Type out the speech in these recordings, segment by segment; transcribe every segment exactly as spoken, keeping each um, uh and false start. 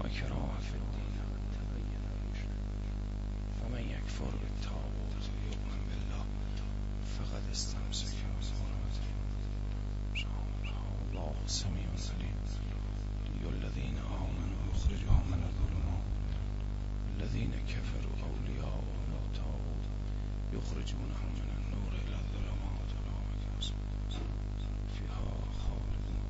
اکراه فی الدین قد تبین الرشد فمن یکفر بالطاغوت و یؤمن بالله فقد استمسک بالعروة الوثقی الله سمیع علیم الذین آمنوا یخرجهم من الظلمات الذین کفروا اولیاءهم الطاغوت یخرجونهم من النور الی الظلمات اولئک فیها خالدون.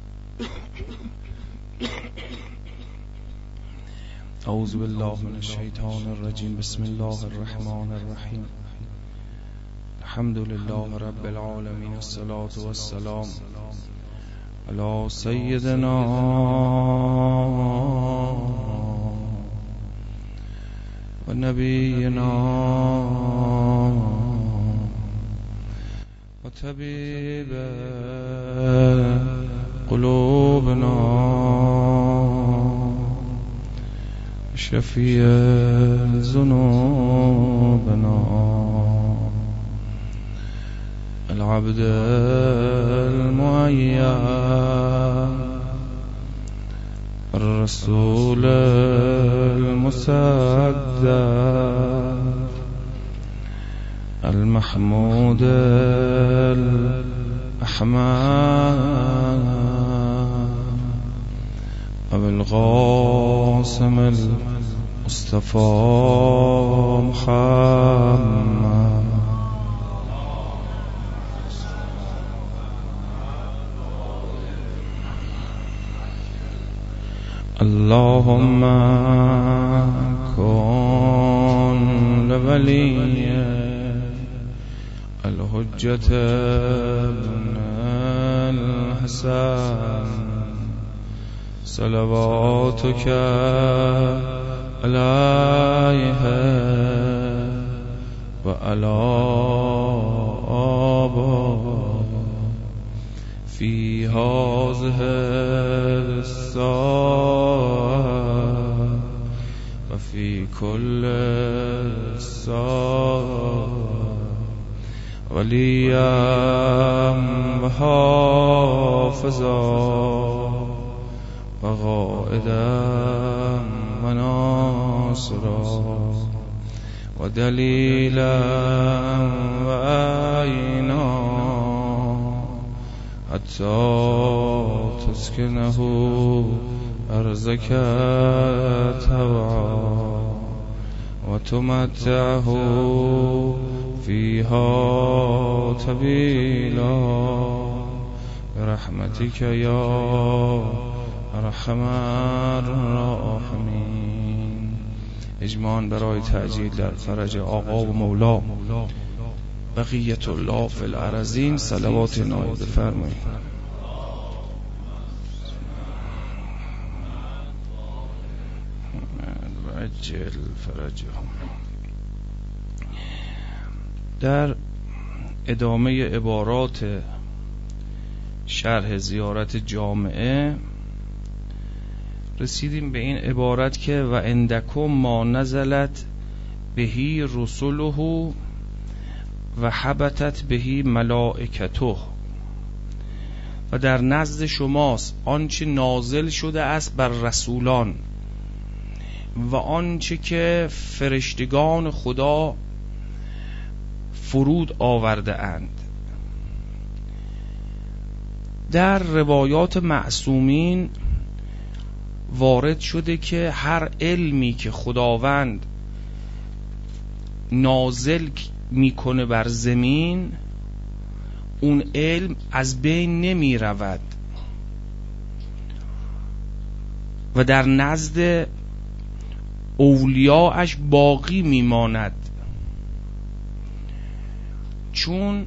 اعوذ بالله من الشیطان الرجیم. بسم الله الرحمن الرحیم. الحمد لله رب العالمین. الصلاة والسلام علی سیدنا و نبینا و طبیب قلوبنا شفیع ذنوبنا العبد المؤید الرسول المصدق المحمود الأحمد أبو القاسم المصطفى محمد اللهم كن لولي الحجة ابن الحسن صلواتك عليه وعلى آبائه في هذه الساعة وفي كل ساعة وليا وحافظا وقائدا وناصرا ودليلا وعينا حتى تسكنه أرزك تبعا وتمتعه فيها طويلا برحمتك يا ارحم الراحمین. اجماعاً برای تعجیل در فرج آقا و مولا بقیت الله فی الارضین صلوات نایب فرمایید. عجل فرجهم. در ادامه عبارات شرح زیارت جامعه رسیدیم به این عبارت که و عندکم ما نزلت بهی رسله و حبتت بهی ملائکته، و در نزد شماست آنچه نازل شده است بر رسولان و آنچه که فرشتگان خدا فرود آورده اند. در روایات معصومین وارد شده که هر علمی که خداوند نازل میکنه بر زمین، اون علم از بین نمی رود و در نزد اولیاءش باقی میماند، چون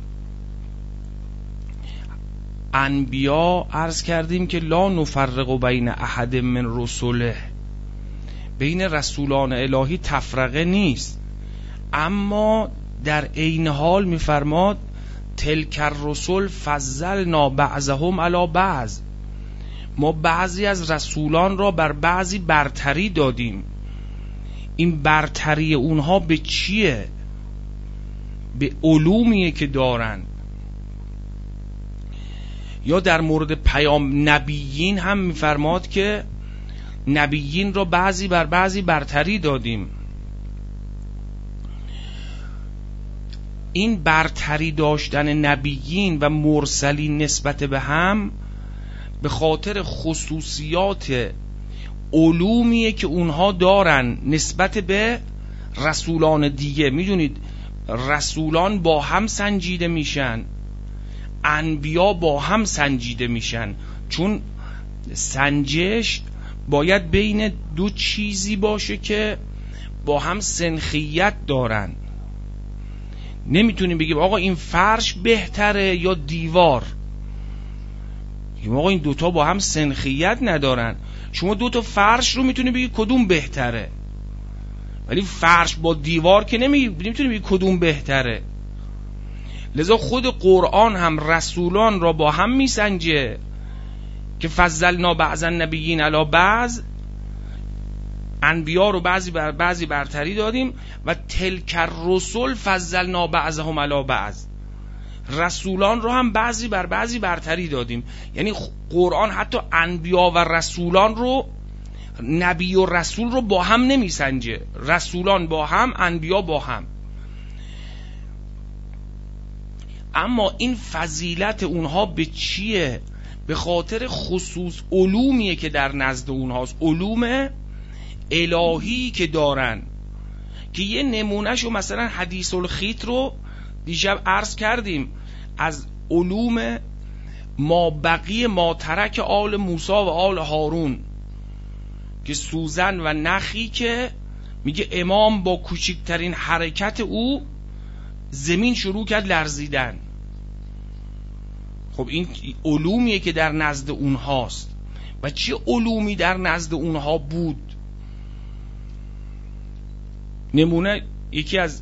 انبیا عرض کردیم که لا نفرق بین احد من رسوله، بین رسولان الهی تفرقه نیست، اما در عین حال میفرماد تلک الرسل فضلنا بعضهم علی بعض، ما بعضی از رسولان را بر بعضی برتری دادیم. این برتری اونها به چیه؟ به علومیه که دارن. یا در مورد پیام نبیین هم میفرماد که نبیین را بعضی بر بعضی برتری دادیم. این برتری داشتن نبیین و مرسلین نسبت به هم به خاطر خصوصیات علومیه که اونها دارن نسبت به رسولان دیگه. میدونید رسولان با هم سنجیده میشن، انبیا با هم سنجیده میشن، چون سنجش باید بین دو چیزی باشه که با هم سنخیت دارن. نمیتونیم بگیم آقا این فرش بهتره یا دیوار، آقا این دوتا با هم سنخیت ندارن. شما دوتا فرش رو میتونی بگی کدوم بهتره، ولی فرش با دیوار که نمیتونی بگی کدوم بهتره. لذا خود قرآن هم رسولان را با هم میسنجه که فضلنا بعض النبیین علی بعض، انبیا رو بعضی بر بعضی برتری دادیم، و تلک الرسل فضلنا بعضهم علی بعض، رسولان رو هم بعضی بر بعضی برتری دادیم. یعنی قرآن حتی انبیا و رسولان رو، نبی و رسول رو با هم نمیسنجه، رسولان با هم، انبیا با هم. اما این فضیلت اونها به چیه؟ به خاطر خصوص علومیه که در نزد اونهاست، علوم الهی که دارن، که یه نمونهشو مثلا حدیث الخیط رو دیشب عرض کردیم، از علوم ما بقی ما ترک آل موسی و آل هارون، که سوزن و نخی که میگه امام با کوچکترین حرکت او زمین شروع کرد لرزیدن. خب این علومیه که در نزد اونهاست. و چه علومی در نزد اونها بود؟ نمونه یکی از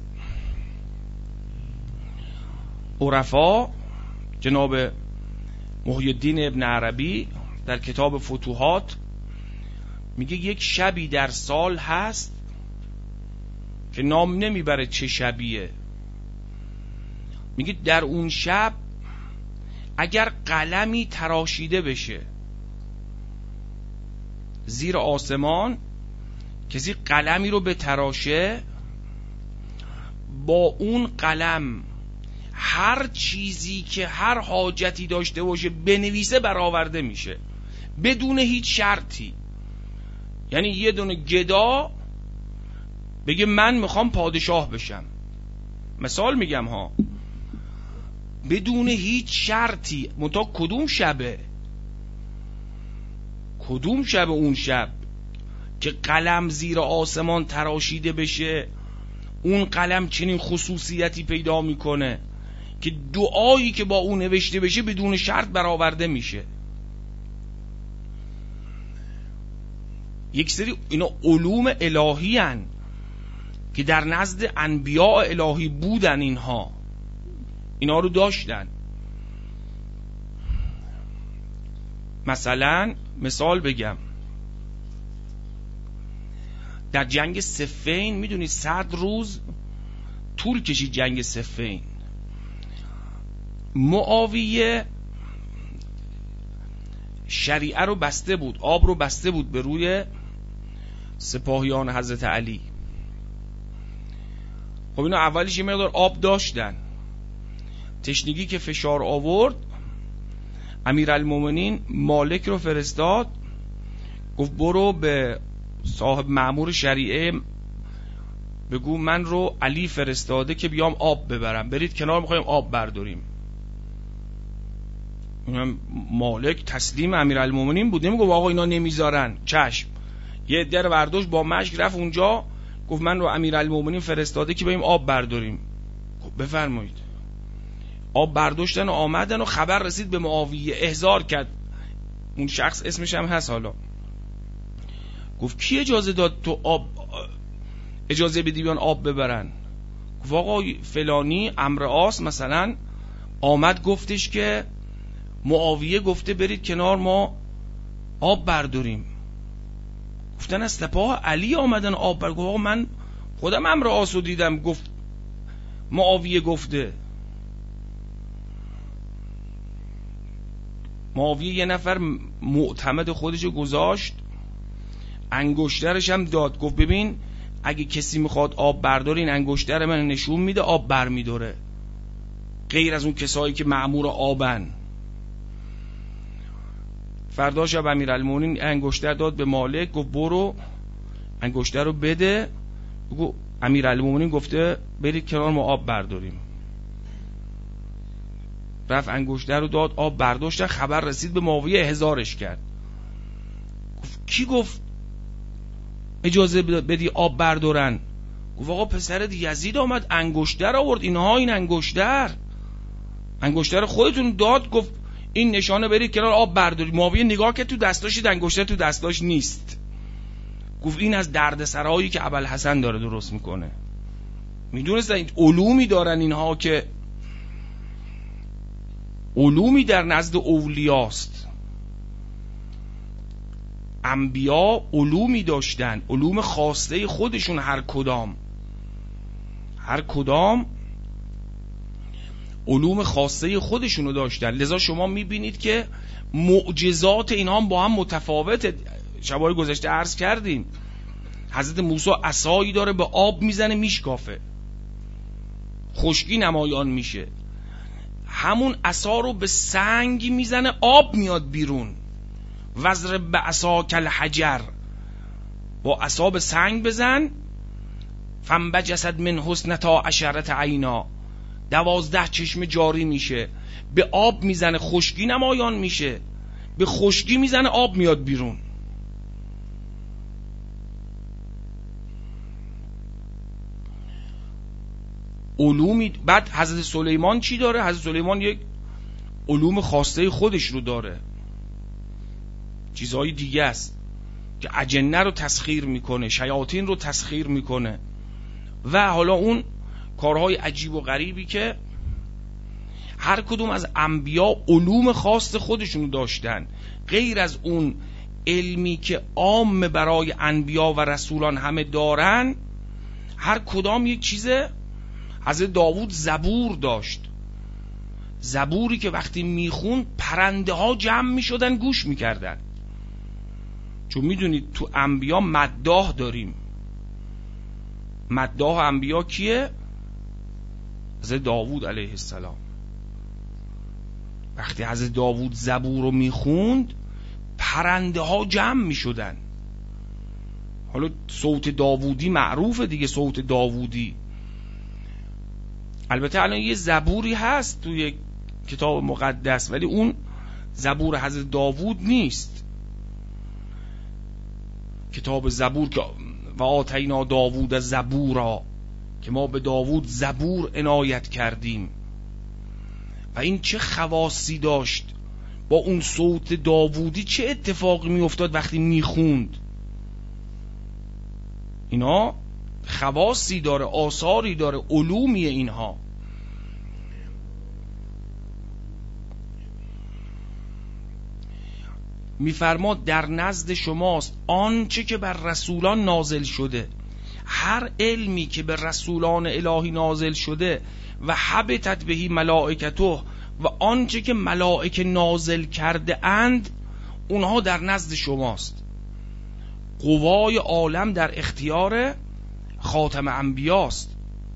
عرفا جناب محی الدین ابن عربی در کتاب فتوحات میگه یک شبی در سال هست که نام نمیبره چه شبیه. میگه در اون شب اگر قلمی تراشیده بشه زیر آسمان، کسی قلمی رو به تراشه، با اون قلم هر چیزی که هر حاجتی داشته باشه بنویسه برآورده میشه بدون هیچ شرطی. یعنی یه دونه گدا بگه من میخوام پادشاه بشم، مثال میگم ها، بدون هیچ شرطی. منتها کدوم شبه؟ کدوم شب؟ اون شب که قلم زیر آسمان تراشیده بشه، اون قلم چنین خصوصیتی پیدا میکنه که دعایی که با اون نوشته بشه بدون شرط برآورده میشه. یک سری اینا علوم الهی هن که در نزد انبیاء الهی بودن، اینها اینا رو داشتن. مثلا مثال بگم، در جنگ صفین میدونید صد روز طول کشید جنگ صفین. معاویه شریعه رو بسته بود، آب رو بسته بود به روی سپاهیان حضرت علی. خب اینا اولیش یه مقدار آب داشتن، تشنگی که فشار آورد، امیرالمومنین مالک رو فرستاد، گفت برو به صاحب مأمور شریعه بگو من رو علی فرستاده که بیام آب ببرم، برید کنار میخوایم آب برداریم. مالک تسلیم امیرالمومنین بود، نمیگفت آقا اینا نمیذارن، چشم. یه در برداشت با مشک رفت اونجا، گفت من رو امیرالمومنین فرستاده که بریم آب برداریم. گفت بفرمایید. آب برداشتن و آمدن و خبر رسید به معاویه، احضار کرد. اون شخص اسمش هم هست حالا. گفت کی اجازه داد تو آب اجازه بدی بیان آب ببرن؟ گفت آقا فلانی امر آس مثلا آمد گفتش که معاویه گفته برید کنار ما آب برداریم. گفتن از سپاه علی آمدن آب برداریم. گفت آقا من خودم امر آس رو دیدم، گفت معاویه گفته. معاویه یه نفر معتمد خودشو گذاشت انگشترش هم داد، گفت ببین اگه کسی میخواد آب برداره این انگشتر من نشون میده آب بر میداره، غیر از اون کسایی که مأمور آبن. فردا شب امیرالمومنین انگشتر داد به مالک، گفت برو انگشتر رو بده. بگو امیرالمومنین گفته برید کنار ما آب برداریم. رفت انگشتر رو داد، آب برداشتن. خبر رسید به معاویه، هزارش کرد. گفت کی گفت اجازه بدی آب بردارن؟ گفت آقا پسرت یزید آمد انگشتر آورد، اینها این انگشتر انگشتر خودتون داد، گفت این نشانه برید کنار آب بردارید. معاویه نگاه که تو دستاش انگشتر تو دستاش نیست. گفت این از دردسرایی که ابوالحسن داره درست میکنه. میدونستن این علومی دارن اینها که علومی در نزد اولیاست. انبیا علومی داشتن، علوم خاصه خودشون، هر کدام هر کدام علوم خاصه خودشونو داشتن. لذا شما میبینید که معجزات اینها هم با هم متفاوته. شبای گذشته عرض کردیم حضرت موسی عصایی داره به آب میزنه میشکافه، خشکی نمایان میشه. همون عصا رو به سنگی میزنه آب میاد بیرون. وضرب بعصاک الحجر، با عصا به سنگ بزن. فانبجست من حسنتا عشرة عینا، دوازده چشم جاری میشه. به آب میزنه خشکی نمایان میشه، به خشکی میزنه آب میاد بیرون. علومی. بعد حضرت سلیمان چی داره؟ حضرت سلیمان یک علوم خاصه خودش رو داره، چیزهای دیگه است که اجنه رو تسخیر میکنه، شیاطین رو تسخیر میکنه و حالا اون کارهای عجیب و غریبی که هر کدوم از انبیا علوم خاص خودشون داشتن. غیر از اون علمی که عام برای انبیا و رسولان همه دارن، هر کدام یک چیزه. حضرت داوود زبور داشت، زبوری که وقتی میخون پرنده ها جمع میشدن گوش میکردن. چون میدونید تو انبیا مداح داریم. مداح انبیا کیه؟ حضرت داوود علیه السلام. وقتی حضرت داوود زبور رو میخوند پرنده ها جمع میشدن. حالا صوت داوودی معروفه دیگه، صوت داوودی. البته الان یه زبوری هست توی کتاب مقدس ولی اون زبور حضرت داوود نیست. کتاب زبور که و آتینا داوود زبورا، که ما به داوود زبور عنایت کردیم. و این چه خواصی داشت، با اون صوت داوودی چه اتفاقی می افتاد وقتی می خوند. اینا خواصی داره، آثاری داره، علومی اینها. میفرماد در نزد شماست آنچه که بر رسولان نازل شده. هر علمی که به رسولان الهی نازل شده و حبتت بهی ملائکته، و آنچه که ملائکه نازل کرده اند اونها در نزد شماست. قوای عالم در اختیار خاتم انبیاست.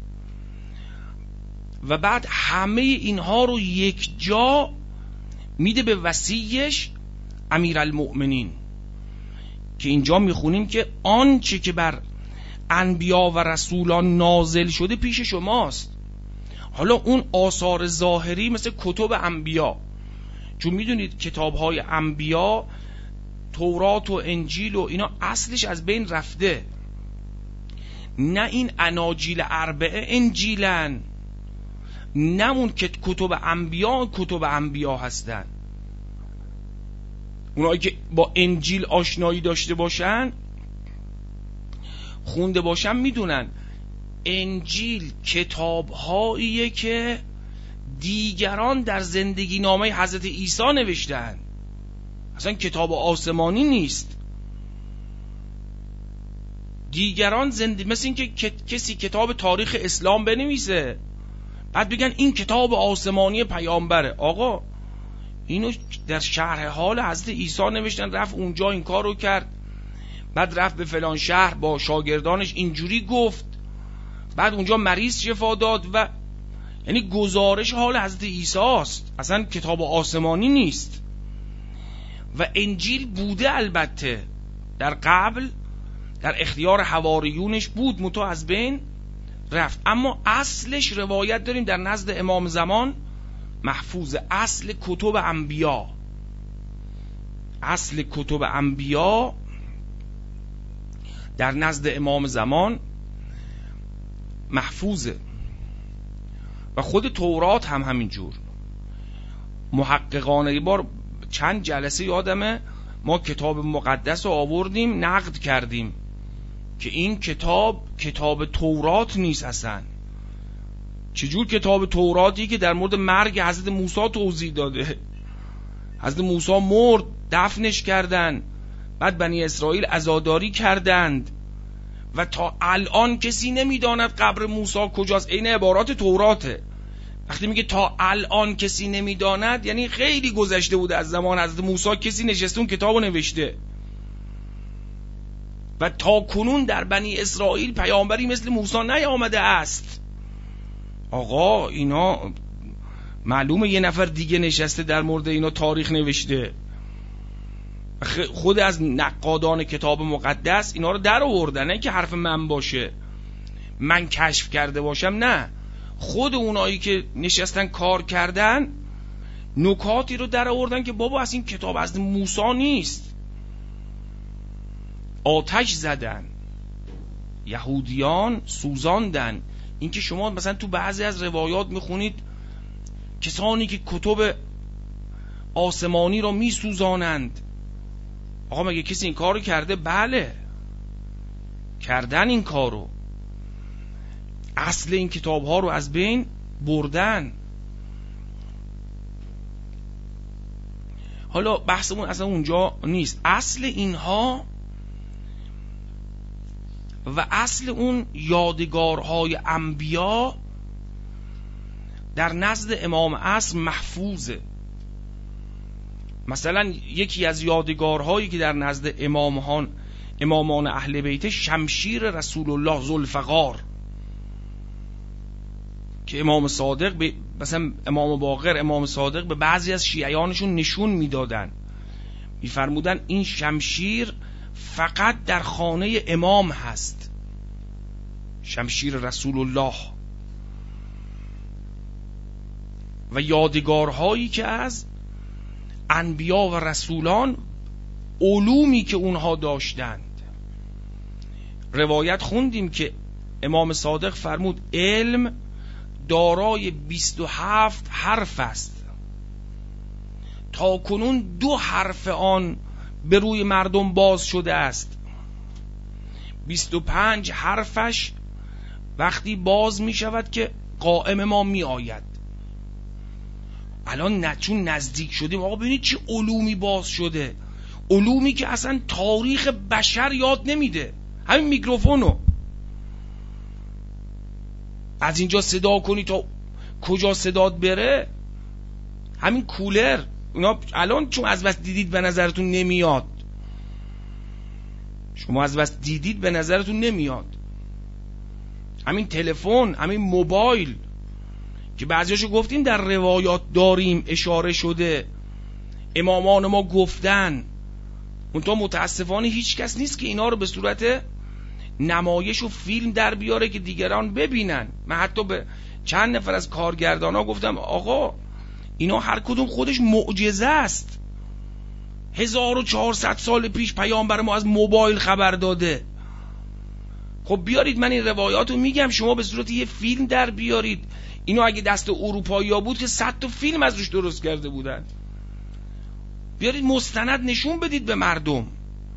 و بعد همه اینها رو یک جا میده به وصیش امیرالمؤمنین، که اینجا میخونیم که آنچه که بر انبیا و رسولان نازل شده پیش شماست. حالا اون آثار ظاهری مثل کتب انبیا، چون میدونید کتابهای انبیا تورات و انجیل و اینا اصلش از بین رفته. نه این اناجیل اربعه انجیلن، نه اون که کتب انبیا کتب انبیا هستن. اونایی که با انجیل آشنایی داشته باشن، خونده باشن، میدونن انجیل کتابهاییه که دیگران در زندگی نامه حضرت عیسی نوشتن، اصلا کتاب آسمانی نیست. دیگران زندگی، مثل این که کسی کتاب تاریخ اسلام بنویسه بعد بگن این کتاب آسمانی پیامبره. آقا اینو در شرح حال حضرت عیسی نوشتن، رفت اونجا این کار رو کرد. بعد رفت به فلان شهر با شاگردانش اینجوری گفت، بعد اونجا مریض شفا داد و یعنی گزارش حال حضرت عیسی است، اصلا کتاب آسمانی نیست. و انجیل بوده البته در قبل در اختیار حواریونش بود، منتها از بین رفت، اما اصلش روایت داریم در نزد امام زمان محفوظ. اصل کتب انبیا، اصل کتب انبیا در نزد امام زمان محفوظه و خود تورات هم همینجور. محققانه یه بار چند جلسه یادمه ما کتاب مقدس رو آوردیم نقد کردیم که این کتاب کتاب تورات نیست اصلا. چجور کتاب توراتی که در مورد مرگ حضرت موسی توضیح داده؟ حضرت موسی مرد، دفنش کردن، بعد بنی اسرائیل عزاداری کردند و تا الان کسی نمیداند قبر موسی کجاست. این عبارات توراته. وقتی میگه تا الان کسی نمیداند یعنی خیلی گذشته بوده از زمان حضرت موسی کسی نشسته اون کتابو نوشته. و تا کنون در بنی اسرائیل پیامبری مثل موسی نیامده است. آقا اینا معلومه یه نفر دیگه نشسته در مورد اینا تاریخ نوشته. خود از نقادان کتاب مقدس اینا رو در آوردن، نه که حرف من باشه من کشف کرده باشم، نه، خود اونایی که نشستن کار کردن نکاتی رو در آوردن که بابا از این کتاب از موسی نیست. آتش زدن، یهودیان سوزاندن. این که شما مثلا تو بعضی از روایات میخونید کسانی که کتب آسمانی رو میسوزانند. آقا مگه کسی این کارو کرده؟ بله کردن این کارو. اصل این کتاب ها رو از بین بردن. حالا بحثمون اصلا اونجا نیست. اصل اینها و اصل اون یادگارهای انبیا در نزد امام عصر محفوظه. مثلا یکی از یادگارهایی که در نزد امامان امامان اهل بیت شمشیر رسول الله ذوالفقار که امام صادق به مثلا امام باقر امام صادق به بعضی از شیعیانشون نشون میدادن، میفرمودن این شمشیر فقط در خانه امام هست، شمشیر رسول الله. و یادگارهایی که از انبیا و رسولان علومی که اونها داشتند. روایت خوندیم که امام صادق فرمود علم دارای بیست و هفت حرف است، تا کنون دو حرف آن به روی مردم باز شده است. بیست و پنج حرفش وقتی باز می شود که قائم ما می آید. الان نه چون نزدیک شدیم آقا ببینید چه علومی باز شده، علومی که اصلا تاریخ بشر یاد نمیده. همین میکروفونو از اینجا صدا کنی تا کجا صدات بره، همین کولر اونا الان چون از بس دیدید به نظرتون نمیاد، شما از بس دیدید به نظرتون نمیاد. همین تلفن، همین موبایل که بعضیاشو گفتیم در روایات داریم اشاره شده، امامان ما گفتن، اونتا متاسفانه هیچ کس نیست که اینا رو به صورت نمایش و فیلم در بیاره که دیگران ببینن. من حتی به چند نفر از کارگردان ها گفتم آقا اینا هر کدوم خودش معجزه است. هزار و چهارصد سال پیش پیامبر ما از موبایل خبر داده. خب بیارید من این روایات رو میگم، شما به صورت یه فیلم در بیارید. اینو اگه دست اروپایی ها بود که صد تا فیلم از روش درست کرده بودن. بیارید مستند نشون بدید به مردم.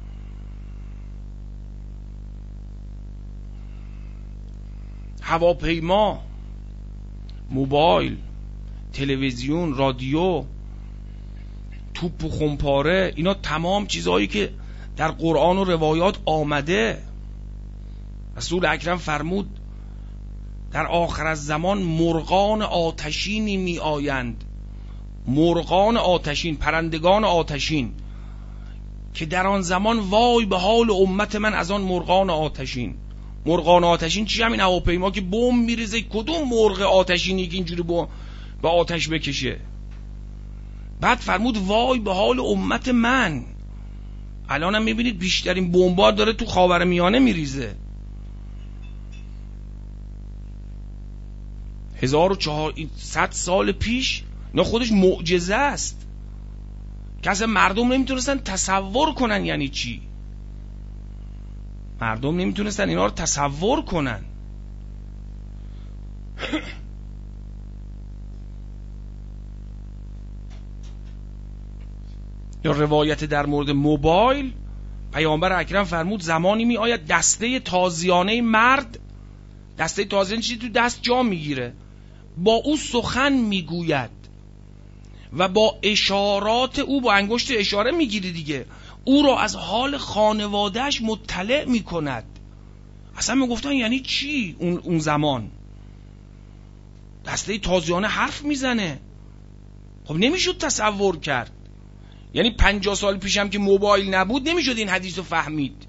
هواپیما، موبایل، تلویزیون، رادیو، توپ و خمپاره، اینا تمام چیزهایی که در قرآن و روایات آمده. رسول اکرم فرمود در آخر از زمان مرغان آتشینی می آیند، مرغان آتشین، پرندگان آتشین که در آن زمان وای به حال امت من از آن مرغان آتشین. مرغان آتشین چی؟ همین هواپیما که بمب میریزه. کدوم مرغ آتشینی که اینجوری به آتش بکشه؟ بعد فرمود وای به حال امت من. الان هم میبینید بیشترین بمبار داره تو خاورمیانه میریزه. هزار و چهارصد سال پیش اینا خودش معجزه است که اصلا مردم نمیتونستن تصور کنن یعنی چی. مردم نمیتونستن اینا رو تصور کنن. یا روایت در مورد موبایل، پیامبر اکرم فرمود زمانی می آید دسته تازیانه مرد، دسته تازیانه چیزی تو دست جا میگیره، با او سخن میگوید و با اشارات او، با انگشت اشاره میگیری دیگه، او را از حال خانوادهش مطلع میکند. اصلا میگفتن یعنی چی اون, اون زمان؟ دسته تازیانه حرف میزنه. خب نمیشد تصور کرد. یعنی پنجاه سال پیشم که موبایل نبود نمیشد این حدیث رو فهمید.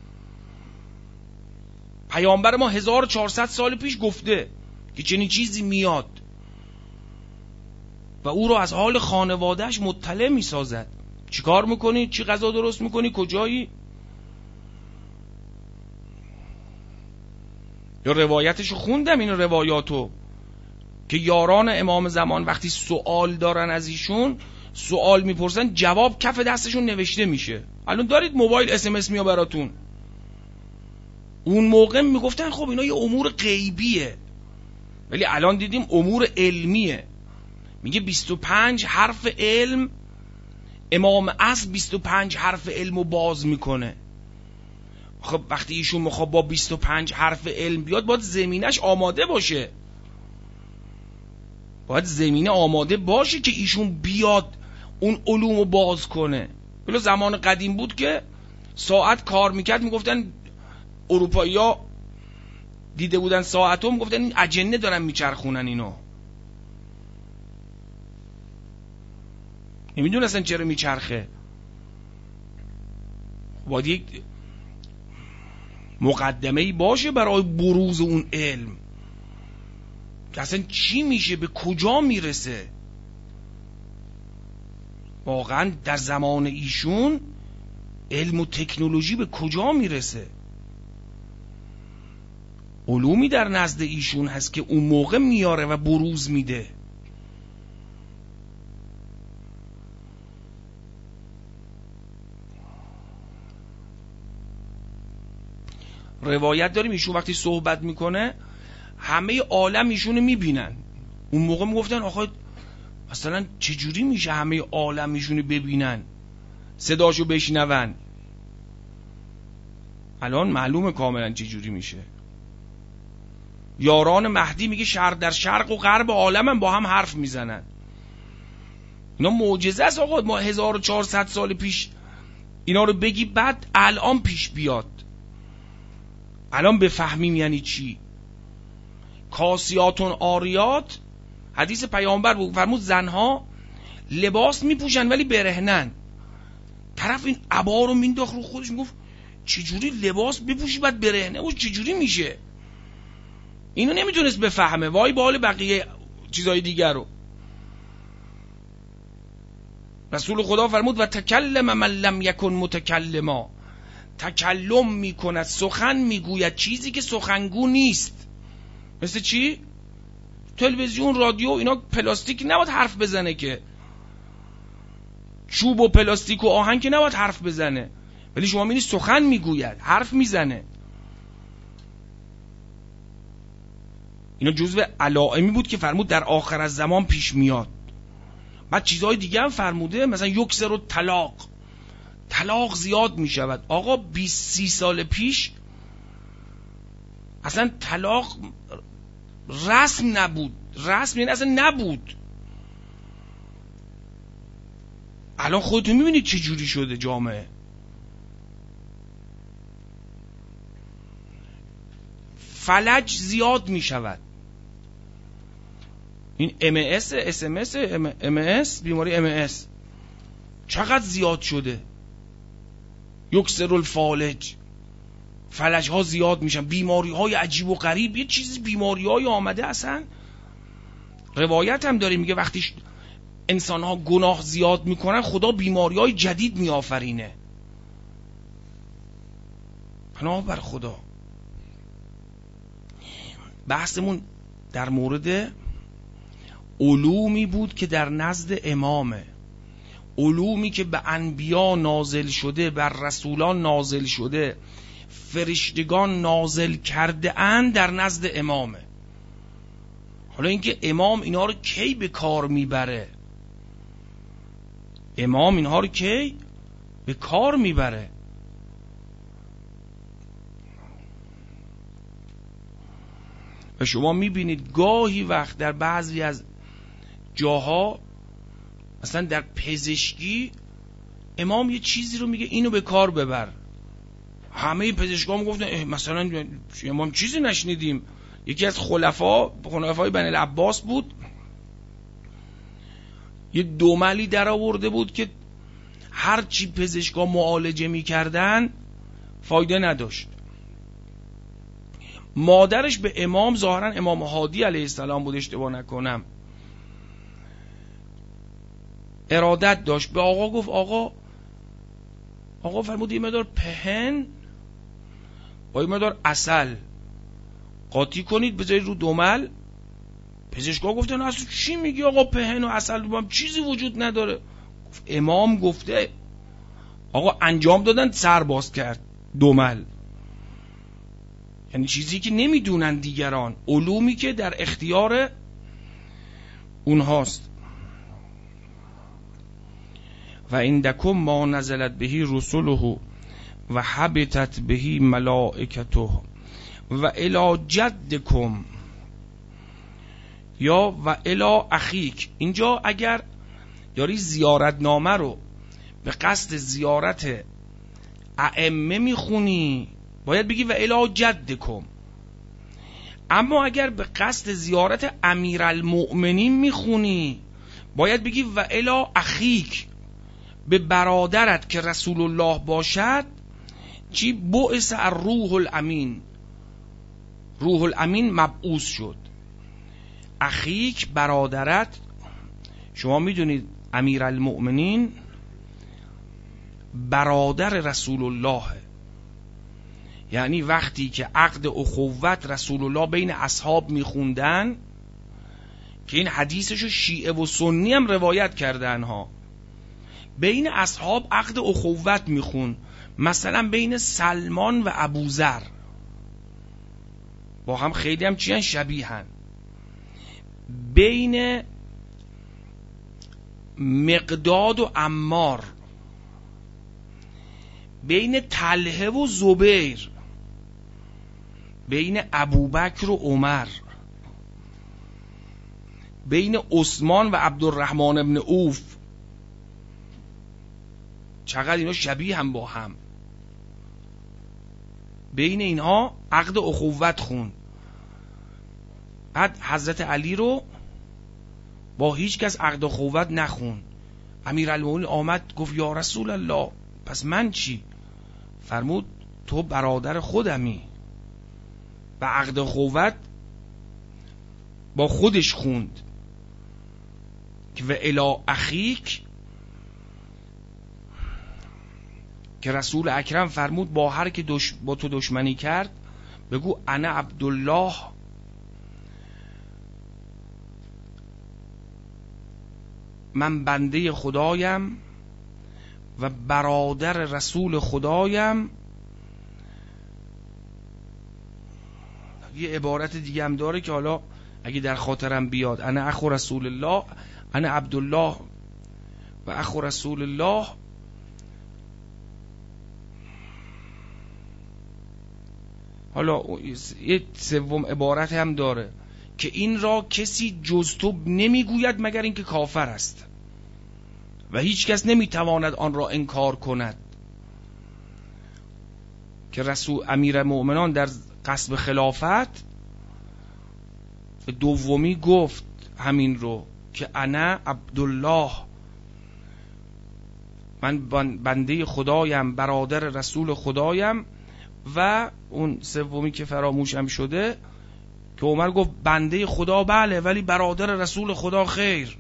پیامبر ما هزار و چهارصد سال پیش گفته که چنین چیزی میاد و او رو از حال خانوادهش مطلع میسازد. چی کار میکنی؟ چی غذا درست میکنی؟ کجایی؟ یا روایتشو خوندم، این روایاتو که یاران امام زمان وقتی سوال دارن از ایشون، سوال میپرسن، جواب کف دستشون نوشته میشه. الان دارید موبایل اس ام اس میاد براتون. اون موقع میگفتن خب اینا یه امور غیبیه، ولی الان دیدیم امور علمیه. میگه بیست و پنج حرف علم، امام عصر بیست و پنج حرف علمو باز میکنه. خب وقتی ایشون میخواد با بیست و پنج حرف علم بیاد، باید زمینش آماده باشه. باید زمینه آماده باشه که ایشون بیاد اون علومو باز کنه. بلا زمان قدیم بود که ساعت کار میکرد، میگفتن اروپایی‌ها دیده بودن ساعتو، میگفتن این اجنه دارن میچرخونن اینو. نمیدونستن چرا میچرخه. باید یک مقدمه‌ای باشه برای بروز اون علم که اصلا چی میشه، به کجا میرسه. واقعا در زمان ایشون علم و تکنولوژی به کجا میرسه. علومی در نزد ایشون هست که اون موقع میاره و بروز میده. روایت داریم ایشون وقتی صحبت میکنه همه عالم ایشونو میبینن. اون موقع میگفتن آخه مثلا چجوری میشه همه عالم ایشونو ببینن، صداشو بشنون؟ الان معلومه کاملا چجوری میشه. یاران مهدی میگه شرق در شرق و غرب عالم با هم حرف میزنن. اینا معجزه است آقا. ما هزار و چهارصد سال پیش اینا رو بگی، بعد الان پیش بیاد، الان بفهمیم یعنی چی. کاسیاتون آریات، حدیث پیامبر بود، فرمود زنها لباس میپوشن ولی برهنن. طرف این عبا رو مینداخت رو خودش، میگفت چجوری لباس بپوشی بعد برهنه و چجوری میشه؟ اینو نمیتونست بفهمه. وای به حال بقیه چیزای دیگر رو. رسول خدا فرمود و تکلم من لم یکن متکلما، تکلم میکند، سخن میگوید چیزی که سخنگو نیست. مثل چی؟ تلویزیون، رادیو، اینا پلاستیک نباید حرف بزنه که. چوب و پلاستیک و آهن که نباید حرف بزنه، ولی شما میبینید سخن میگوید، حرف میزنه. اینا جزو علائمی بود که فرمود در آخر از زمان پیش میاد. بعد چیزهای دیگه هم فرموده، مثلا یکسر و طلاق، طلاق زیاد میشود. آقا بیست سی سال پیش اصلا طلاق رسم نبود. رسم یعنی اصلا نبود. الان خودتون میبینید چه جوری شده جامعه. فلج زیاد میشود. این ام اس، اس ام اس، ام اس، بیماری ام اس چقدر زیاد شده. یکسر الفالج، فلج ها زیاد میشن، بیماری های عجیب و غریب، یه چیزی بیماری های آمده. اصلا روایت هم داره میگه وقتی انسان ها گناه زیاد میکنن خدا بیماری های جدید میآفرینه. پناه بر خدا. بحثمون در مورد علومی بود که در نزد امامه، علومی که به انبیا نازل شده، بر رسولان نازل شده، فرشتگان نازل کرده اند، در نزد امامه. حالا اینکه امام اینا رو کی به کار میبره، امام اینها رو کی به کار میبره؟ و شما میبینید گاهی وقت در بعضی از جاها، مثلا در پزشکی، امام یه چیزی رو میگه اینو به کار ببر. همه پزشکا میگفتن مثلا امام چیزی نشنیدیم. یکی از خلفا خلفای بنی العباس بود، یه دوملی در آورده بود که هر چی پزشکا معالجه میکردن فایده نداشت. مادرش به امام، ظاهرا امام هادی علیه السلام بود اشتباه نکنم، ارادت داشت، به آقا گفت آقا آقا فرمود یه مقدار پهن با یه مقدار عسل قاطی کنید بذارید رو دومل. پزشکا گفتن اصلا چی میگی آقا، پهن و عسل با هم چیزی وجود نداره. امام گفته آقا انجام دادن، سر باز کرد دومل. یعنی چیزی که نمیدونن دیگران، علومی که در اختیار اونهاست. و عندکم ما نزلت بهی رسوله و حبتت بهی ملائکته و الی جدکم یا و الی اخیک. اینجا اگر داری زیارتنامه رو به قصد زیارت ائمه میخونی باید بگی و الی جدکم، اما اگر به قصد زیارت امیرالمؤمنین میخونی باید بگی و الی اخیک، به برادرت که رسول الله باشد. چی؟ بعث الروح الامین، روح الامین مبعوث شد. اخیک برادرت. شما میدونید امیرالمؤمنین برادر رسول الله، یعنی وقتی که عقد اخوت رسول الله بین اصحاب میخوندن، که این حدیثشو شیعه و سنی هم روایت کردن ها، بین اصحاب عقد اخوت میخون، مثلا بین سلمان و ابوذر با هم خیلی هم چیان شبیهن، بین مقداد و عمار، بین طلحه و زبیر، بین ابوبکر و عمر، بین عثمان و عبدالرحمن ابن عوف. چقدر اینا شبیه هم با هم. بین اینها عقد اخوت خون. بعد حضرت علی رو با هیچ کس عقد اخوت نخون. امیرالمومنین آمد گفت یا رسول الله پس من چی؟ فرمود تو برادر خودمی. و عقد اخوت با خودش خوند که و الی اخیک، که رسول اکرم فرمود با هر که دش... با تو دشمنی کرد بگو انا عبدالله من بنده خدایم و برادر رسول خدایم. یه عبارت دیگه هم داره که حالا اگه در خاطرم بیاد، انا اخو رسول الله، انا عبدالله و اخو رسول الله. حالا یه سوم عبارت هم داره که این را کسی جز تو نمیگوید مگر اینکه کافر است و هیچ کس نمیتواند آن را انکار کند. که رسول امیر مؤمنان در قصب خلافت به دومی گفت همین رو که انا عبدالله من بنده خدایم، برادر رسول خدایم. و اون سومی که فراموشم شده که عمر گفت بنده خدا بله ولی برادر رسول خدا خیر.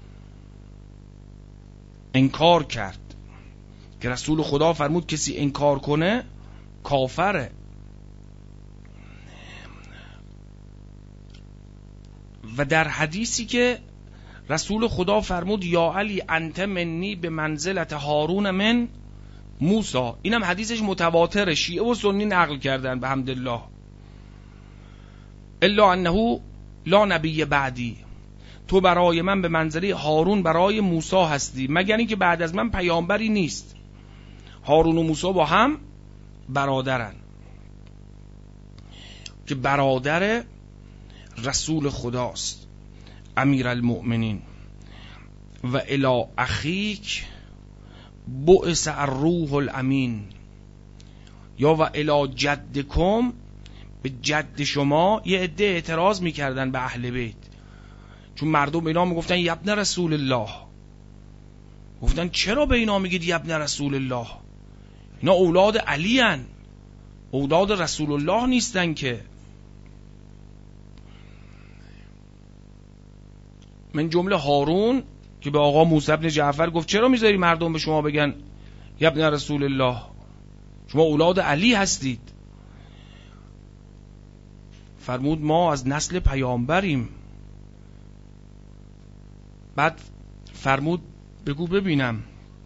انکار کرد که رسول خدا فرمود کسی انکار کنه کافره. و در حدیثی که رسول خدا فرمود یا علی انت منی به منزلت هارون من موسی، اینم حدیثش متواتره، شیعه و سنی نقل کردن به حمدالله. الا انه لا نبی بعدی، تو برای من به منزله هارون برای موسی هستی، مگر اینکه بعد از من پیامبری نیست. هارون و موسی با هم برادرن که برادر رسول خداست امیر المؤمنین. و الی اخیک بعث الروح الامین، یا و الی جدکم، به جد شما. یه عده اعتراض میکردن به اهل بیت، چون مردم به اینا میگفتن یبن رسول الله، گفتن چرا به اینا میگید یبن رسول الله؟ اینا اولاد علی هن، اولاد رسول الله نیستن که. من جمله هارون که به آقا موسی بن جعفر گفت چرا میذاری مردم به شما بگن یبن رسول الله، شما اولاد علی هستید. فرمود ما از نسل پیامبریم. بعد فرمود بگو ببینم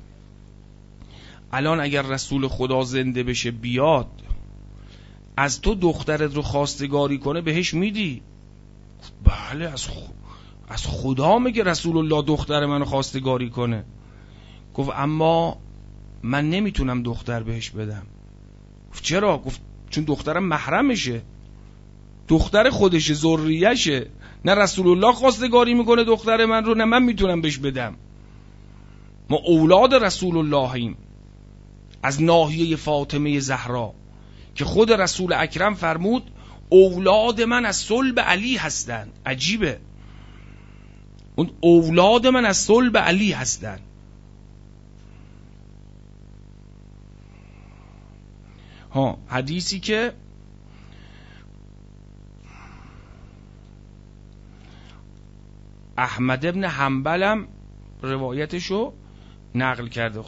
الان اگر رسول خدا زنده بشه بیاد از تو دخترت رو خواستگاری کنه بهش میدی؟ بله از خ... از خدا میگه رسول الله دختر منو خواستگاری کنه. گفت اما من نمیتونم دختر بهش بدم. گفت چرا؟ گفت چون دخترم محرمشه، دختر خودشه، ذریه‌شه، نه رسول الله خواستگاری میکنه دختر من رو نه من میتونم بهش بدم. ما اولاد رسول اللهیم از ناحیه فاطمه زهرا که خود رسول اکرم فرمود اولاد من از صلب علی هستن. عجیبه، اون اولاد من از صلب علی هستن. ها حدیثی که احمد ابن حنبلم روایتشو نقل کرده.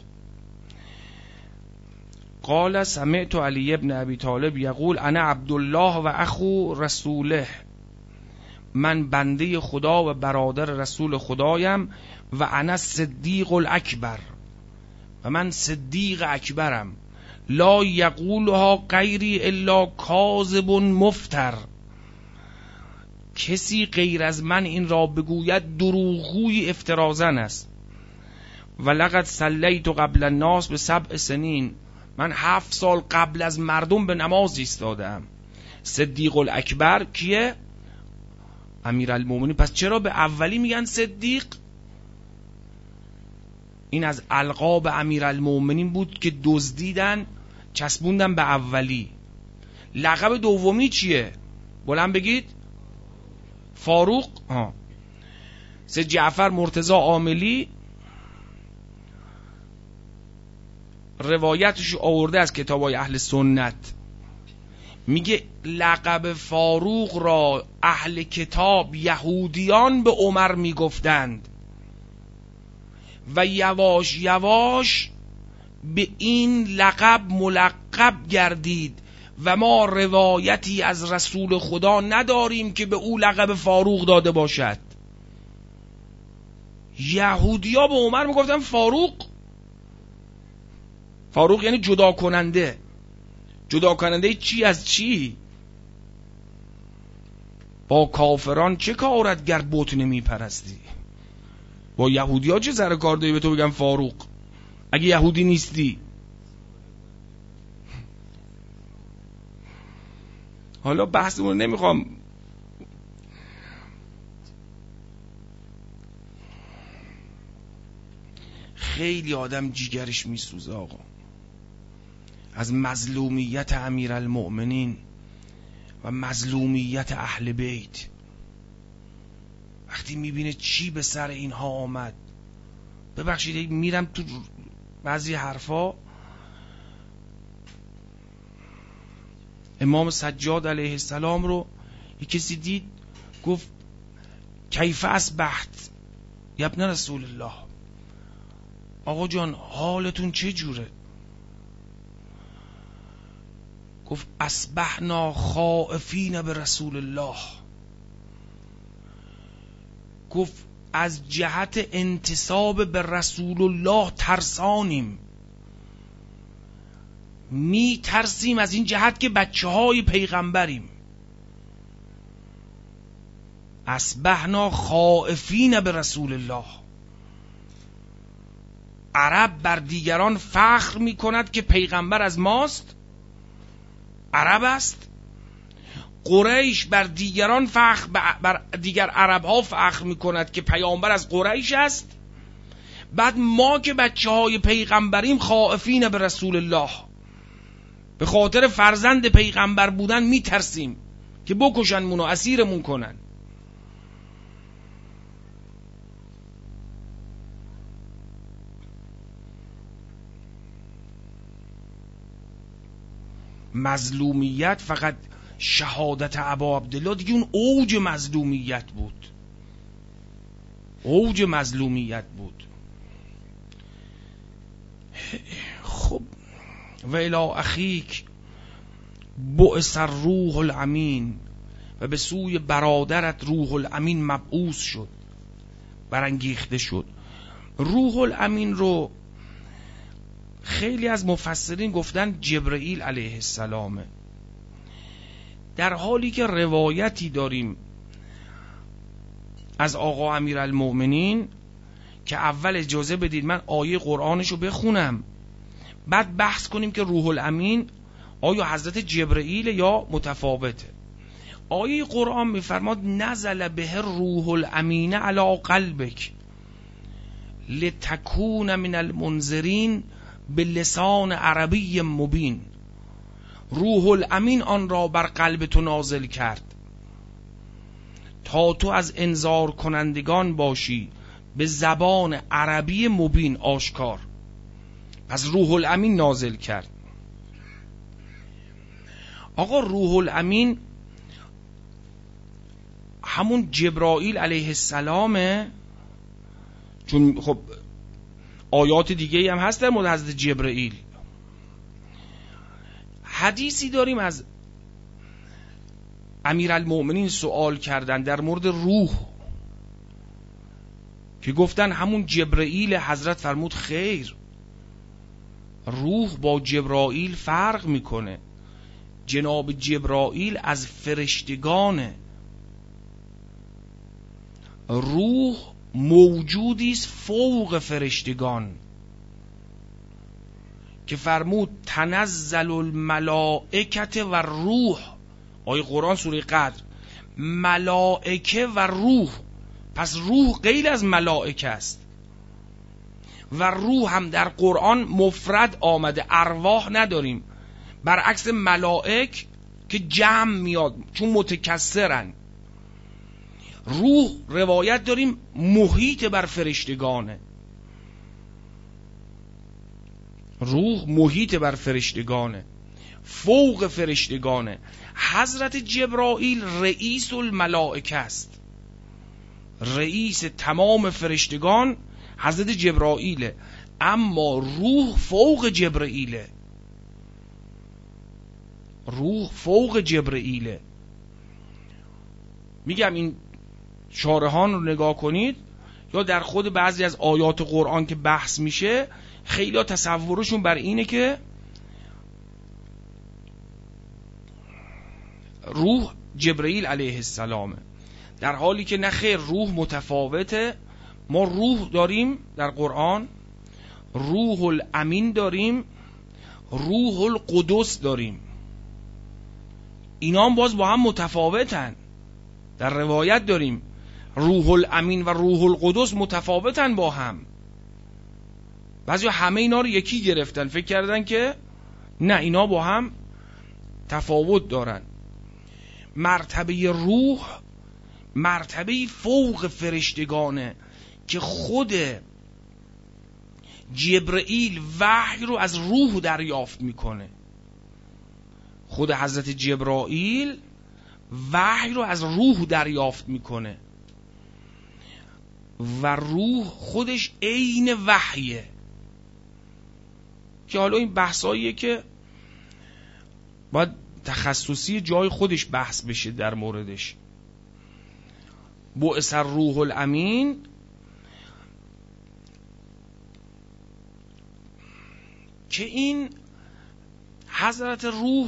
قال سمعت علی ابن ابی طالب یقول انا عبدالله و اخو رسوله، من بنده خدا و برادر رسول خدایم. و انا صدیق الاکبر، و من صدیق اکبرم. لا یقولها غیری الا کاذب مفتر، کسی غیر از من این را بگوید دروغگوی افترازن است. و لقد صلیت قبل الناس به سبع سنین، من هفت سال قبل از مردم به نماز ایستادم. صدیق الاکبر کیه؟ امیرالمومنین. پس چرا به اولی میگن صدیق؟ این از القاب امیرالمومنین بود که دزدیدن چسبوندن به اولی. لقب دومی چیه؟ بلند بگید. فاروق. ها سید جعفر مرتضی عاملی روایتش آورده از کتابای اهل سنت، میگه لقب فاروق را اهل کتاب یهودیان به عمر میگفتند و یواش یواش به این لقب ملقب گردید و ما روایتی از رسول خدا نداریم که به او لقب فاروق داده باشد. یهودیا به عمر میگفتن فاروق. فاروق یعنی جدا کننده. جدا کننده چی از چی؟ با کافران چه کارت گر بت نمی پرستی؟ با یهودیا چه سر کار داری به تو بگم فاروق اگه یهودی نیستی؟ حالا بحثمون نمیخوام خیلی آدم جیگرش میسوزه آقا از مظلومیت امیرالمؤمنین و مظلومیت اهل بیت. وقتی میبینه چی به سر اینها آمد، ببخشید میرم تو بعضی حرفا امام سجاد علیه السلام رو یک کسی دید گفت کیف اصبحت یا ابن رسول الله، آقا جان حالتون چه جوره؟ گفت اصبحنا خائفین به رسول الله. گفت از جهت انتساب به رسول الله ترسانیم، می ترسیم از این جهت که بچه های پیغمبریم. اصبحنا خائفین به رسول الله. عرب بر دیگران فخر می کند که پیغمبر از ماست، عرب است. قریش بر دیگران فخر بر دیگر عرب ها فخر می کند که پیامبر از قریش است. بعد ما که بچه های پیغمبریم خائفین به رسول الله، به خاطر فرزند پیغمبر بودن می ترسیم که بکشنمون و اسیرمون کنن. مظلومیت فقط شهادت ابا عبدالله دیگه اون اوج مظلومیت بود، اوج مظلومیت بود. خب و الی اخیک بعث الروح الامین، و به سوی برادرت روح الامین مبعوث شد، برانگیخته شد. روح الامین رو خیلی از مفسرین گفتن جبرئیل علیه السلامه، در حالی که روایتی داریم از آقا امیرالمؤمنین که اول اجازه بدید من آیه قرآنشو بخونم بعد بحث کنیم که روح الامین آیا حضرت جبرئیل یا متفاوته. آیه قرآن میفرماد نزل به روح الامین علی قلبک لتکون من المنذرین به لسان عربی مبین. روح الامین آن را بر قلب تو نازل کرد تا تو از انذار کنندگان باشی به زبان عربی مبین آشکار. پس روح الامین نازل کرد. آقا روح الامین همون جبرائیل علیه السلامه، چون خب آیات دیگه هم هست در مورد حضرت جبرائیل. حدیثی داریم از امیرالمؤمنین سوال کردن در مورد روح که گفتن همون جبرائیل. حضرت فرمود خیر، روح با جبرائیل فرق میکنه. جناب جبرائیل از فرشتگانه، روح موجودی است فوق فرشتگان که فرمود تنزل الملائکه و روح. آیه قرآن سوره قدر، ملائکه و روح. پس روح غیر از ملائکه است و روح هم در قرآن مفرد آمده، ارواح نداریم، برعکس ملائک که جمع میاد چون متکثرن. روح روایت داریم محیط بر فرشتگانه، روح محیط بر فرشتگانه، فوق فرشتگانه. حضرت جبرائیل رئیس الملائکه است، رئیس تمام فرشتگان حضرت جبرائیله، اما روح فوق جبرائیله، روح فوق جبرائیله. میگم این شارحان رو نگاه کنید یا در خود بعضی از آیات قرآن که بحث میشه خیلی ها تصورشون بر اینه که روح جبرائیل علیه السلامه، در حالی که نه خیر، روح متفاوته. ما روح داریم در قرآن، روح الامین داریم، روح القدس داریم، اینا هم باز با هم متفاوتن. در روایت داریم روح الامین و روح القدس متفاوتن با هم. بعضی همه اینا رو یکی گرفتن، فکر کردن که نه، اینا با هم تفاوت دارن. مرتبه روح مرتبه فوق فرشتگانه که خود جبرئیل وحی رو از روح دریافت میکنه. خود حضرت جبرائیل وحی رو از روح دریافت میکنه و روح خودش عین وحیه، که حالا این بحثاییه که باید تخصصی جای خودش بحث بشه در موردش. بعث الروح الامین که این حضرت روح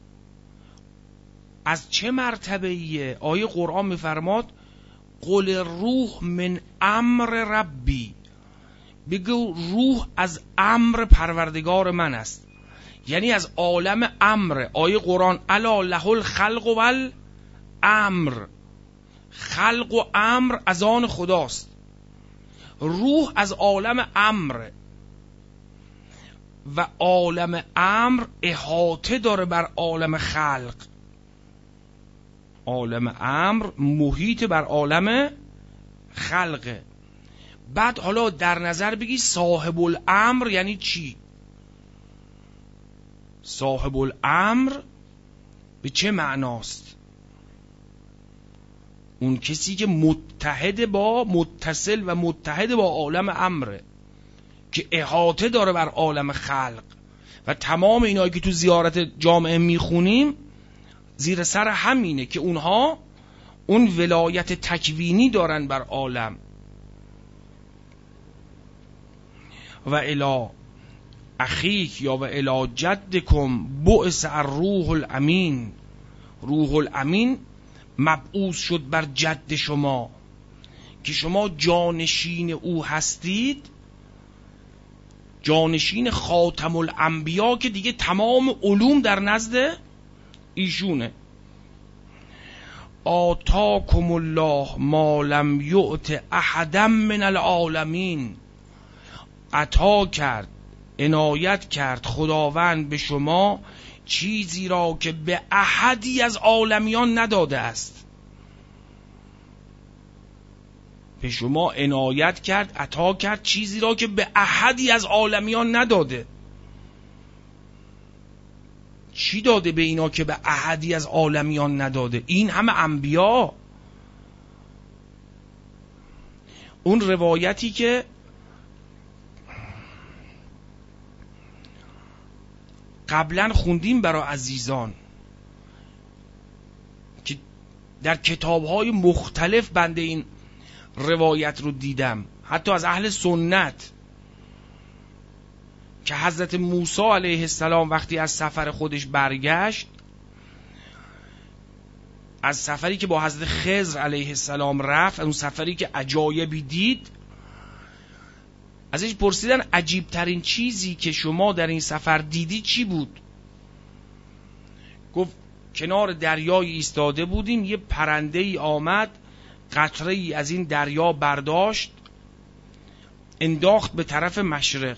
از چه مرتبه ایه؟ آیه قرآن میفرماد قل روح من امر ربی، بگو روح از امر پروردگار من است، یعنی از عالم امر. آیه قرآن الا له الخلق والامر، خلق و امر از آن خداست. روح از عالم امر و عالم امر احاطه داره بر عالم خلق. عالم امر محیط بر عالم خلقه. بعد حالا در نظر بگی صاحب الامر یعنی چی؟ صاحب الامر به چه معناست؟ اون کسی که متحد با متصل و متحد با عالم امره، که احاطه داره بر عالم خلق. و تمام اینایی که تو زیارت جامعه میخونیم زیر سر همینه که اونها اون ولایت تکوینی دارن بر عالم. و الی اخیک یا و الی جدکم بعث الروح الامین، روح الامین مبعوث شد بر جد شما که شما جانشین او هستید، جانشین خاتم الانبیا که دیگه تمام علوم در نزد ایشونه. آتاکم الله ما لم یؤت احدا من العالمین، عطا کرد، عنایت کرد خداوند به شما چیزی را که به احدی از عالمیان نداده است. به شما عنایت کرد، عطا کرد چیزی را که به احدی از عالمیان نداده. چی داده به اینا که به احدی از عالمیان نداده؟ این همه انبیا. اون روایتی که قبلا خوندیم برای عزیزان که در کتاب‌های مختلف بنده این روایت رو دیدم، حتی از اهل سنت، که حضرت موسی علیه السلام وقتی از سفر خودش برگشت، از سفری که با حضرت خضر علیه السلام رفت، اون سفری که عجایبی دید، ازش پرسیدن عجیب ترین چیزی که شما در این سفر دیدی چی بود؟ گفت کنار دریای ایستاده بودیم، یه پرنده ای آمد، قطره ای از این دریا برداشت، انداخت به طرف مشرق،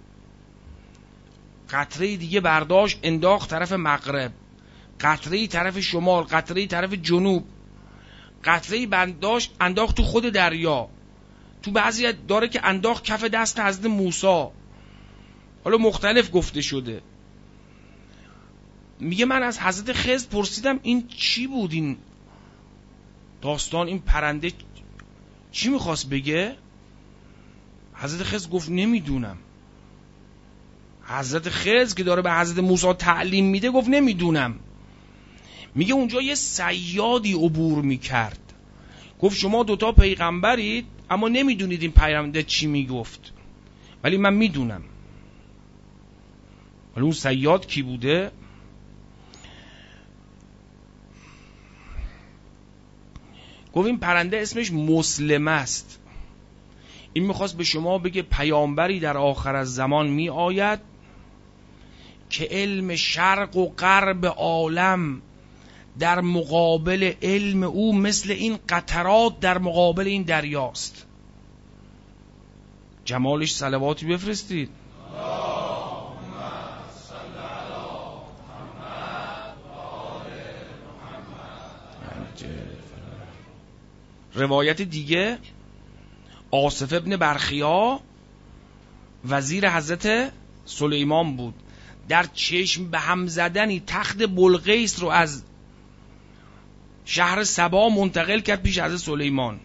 قطره دیگه برداشت انداخت طرف مغرب، قطره طرف شمال، قطره طرف جنوب، قطره برداشت انداخت تو خود دریا. تو بعضی داره که انداخت کف دست حضرت موسی، حالا مختلف گفته شده. میگه من از حضرت خضر پرسیدم این چی بود، این داستان، این پرنده چی میخواست بگه؟ حضرت خضر گفت نمیدونم. حضرت خضر که داره به حضرت موسی تعلیم میده گفت نمیدونم. میگه اونجا یه صیادی عبور میکرد، گفت شما دوتا پیغمبرید اما نمیدونید این پیغمبر چی میگفت، ولی من میدونم. ولی اون صیاد کی بوده؟ گفت این پرنده اسمش مسلم است. این میخواست به شما بگه پیامبری در آخر از زمان می آید که علم شرق و غرب عالم در مقابل علم او مثل این قطرات در مقابل این دریاست. جمالش صلواتی بفرستید. روایت دیگه، آصف ابن برخیا وزیر حضرت سلیمان بود، در چشم به هم زدنی تخت بلقیس رو از شهر سبا منتقل کرد پیش حضرت سلیمان.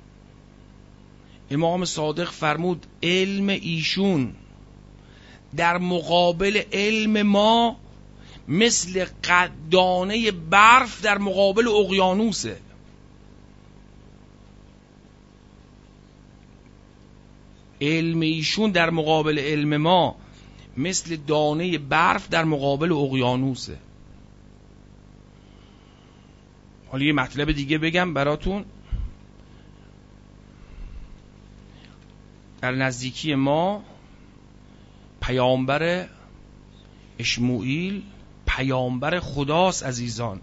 امام صادق فرمود علم ایشون در مقابل علم ما مثل دانه برف در مقابل اقیانوسه. علم ایشون در مقابل علم ما مثل دانه برف در مقابل اقیانوسه. حالا یه مطلب دیگه بگم براتون. در نزدیکی ما پیامبر اشموئیل پیامبر خداست عزیزان،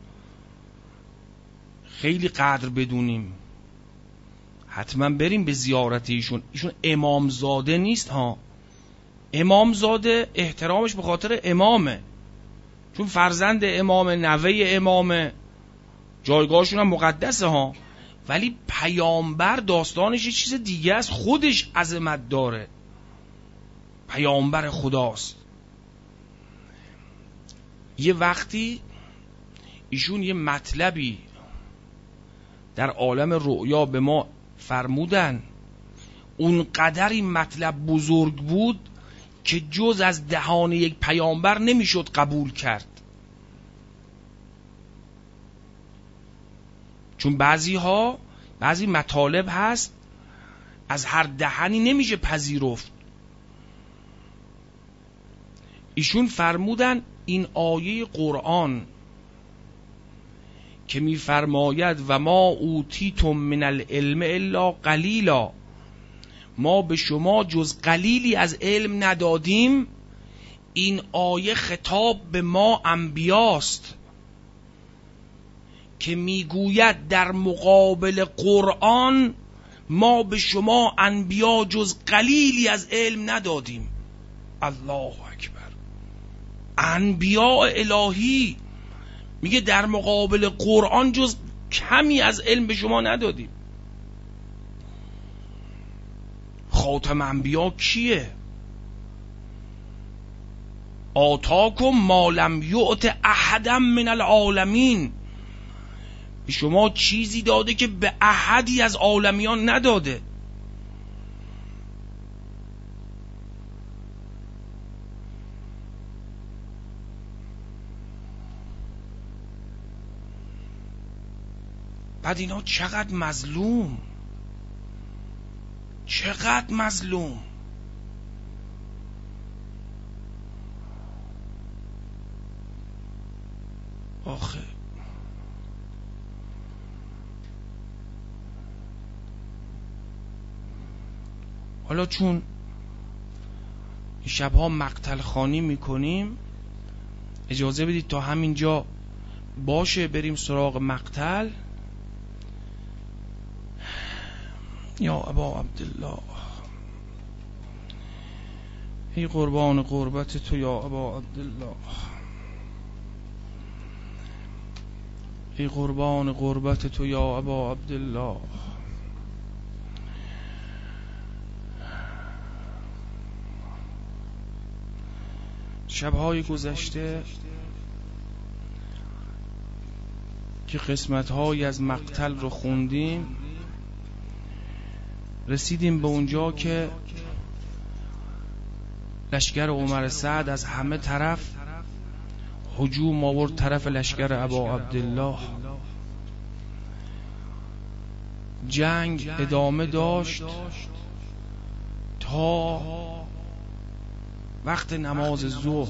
خیلی قدر بدونیم، حتما بریم به زیارت ایشون. ایشون امامزاده نیست ها، امامزاده احترامش به خاطر امامه، چون فرزند امامه، نوه امامه، جایگاهشون هم مقدسه ها، ولی پیامبر داستانش یه چیز دیگه است، خودش عظمت داره، پیامبر خداست. یه وقتی ایشون یه مطلبی در عالم رؤیا به ما فرمودن، اونقدر این مطلب بزرگ بود که جز از دهان یک پیامبر نمیشد قبول کرد. چون بعضی ها بعضی مطالب هست از هر دهنی نمیشه پذیرفت. ایشون فرمودن این آیه قرآن که میفرماید و ما اوتیتم من العلم الا قلیلا، ما به شما جز قلیلی از علم ندادیم، این آیه خطاب به ما انبیاست که میگوید در مقابل قرآن ما به شما انبیا جز قلیلی از علم ندادیم. الله اکبر. انبیاء الهی میگه در مقابل قرآن جز کمی از علم به شما ندادیم. خاتم انبیا کیه؟ آتاکم ما لم یؤت احدا من العالمین، به شما چیزی داده که به احدی از عالمیان نداده. بعد اینا چقدر مظلوم، چقدر مظلوم. آخه حالا چون این شبها مقتل خوانی میکنیم، اجازه بدید تا همینجا باشه، بریم سراغ مقتل. یا ابا عبدالله، ای قربان قربت تو یا ابا عبدالله، ای قربان قربت تو یا ابا عبدالله. شبهای گذشته که قسمت‌هایی از مقتل رو خوندیم، رسیدیم به اونجا که لشکر عمر سعد از همه طرف هجوم آورد طرف لشکر ابا عبدالله. جنگ ادامه داشت تا وقت نماز ظهر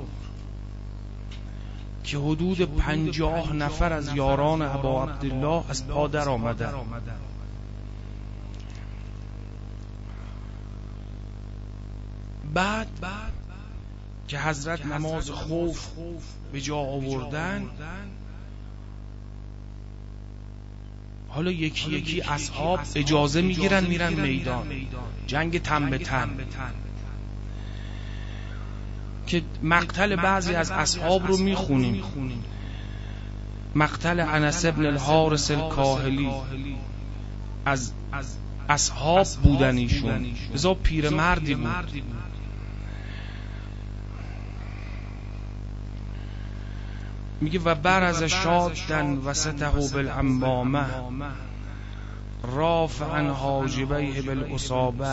که حدود پنجاه نفر از یاران ابا عبدالله از پا در آمدن. بعد که حضرت نماز خوف به جا آوردن، حالا یکی یکی اصحاب اجازه میگیرن میرن میدان، جنگ تن به تن، که مقتل بعضی از اصحاب رو میخونیم. مقتل انس بن الحارث الکاهلی از اصحاب بودن، ایشون بزا پیرمردی بود، میگه و برز شادن وسطه بالعمامه رافعا حاجبیه بالاصابه.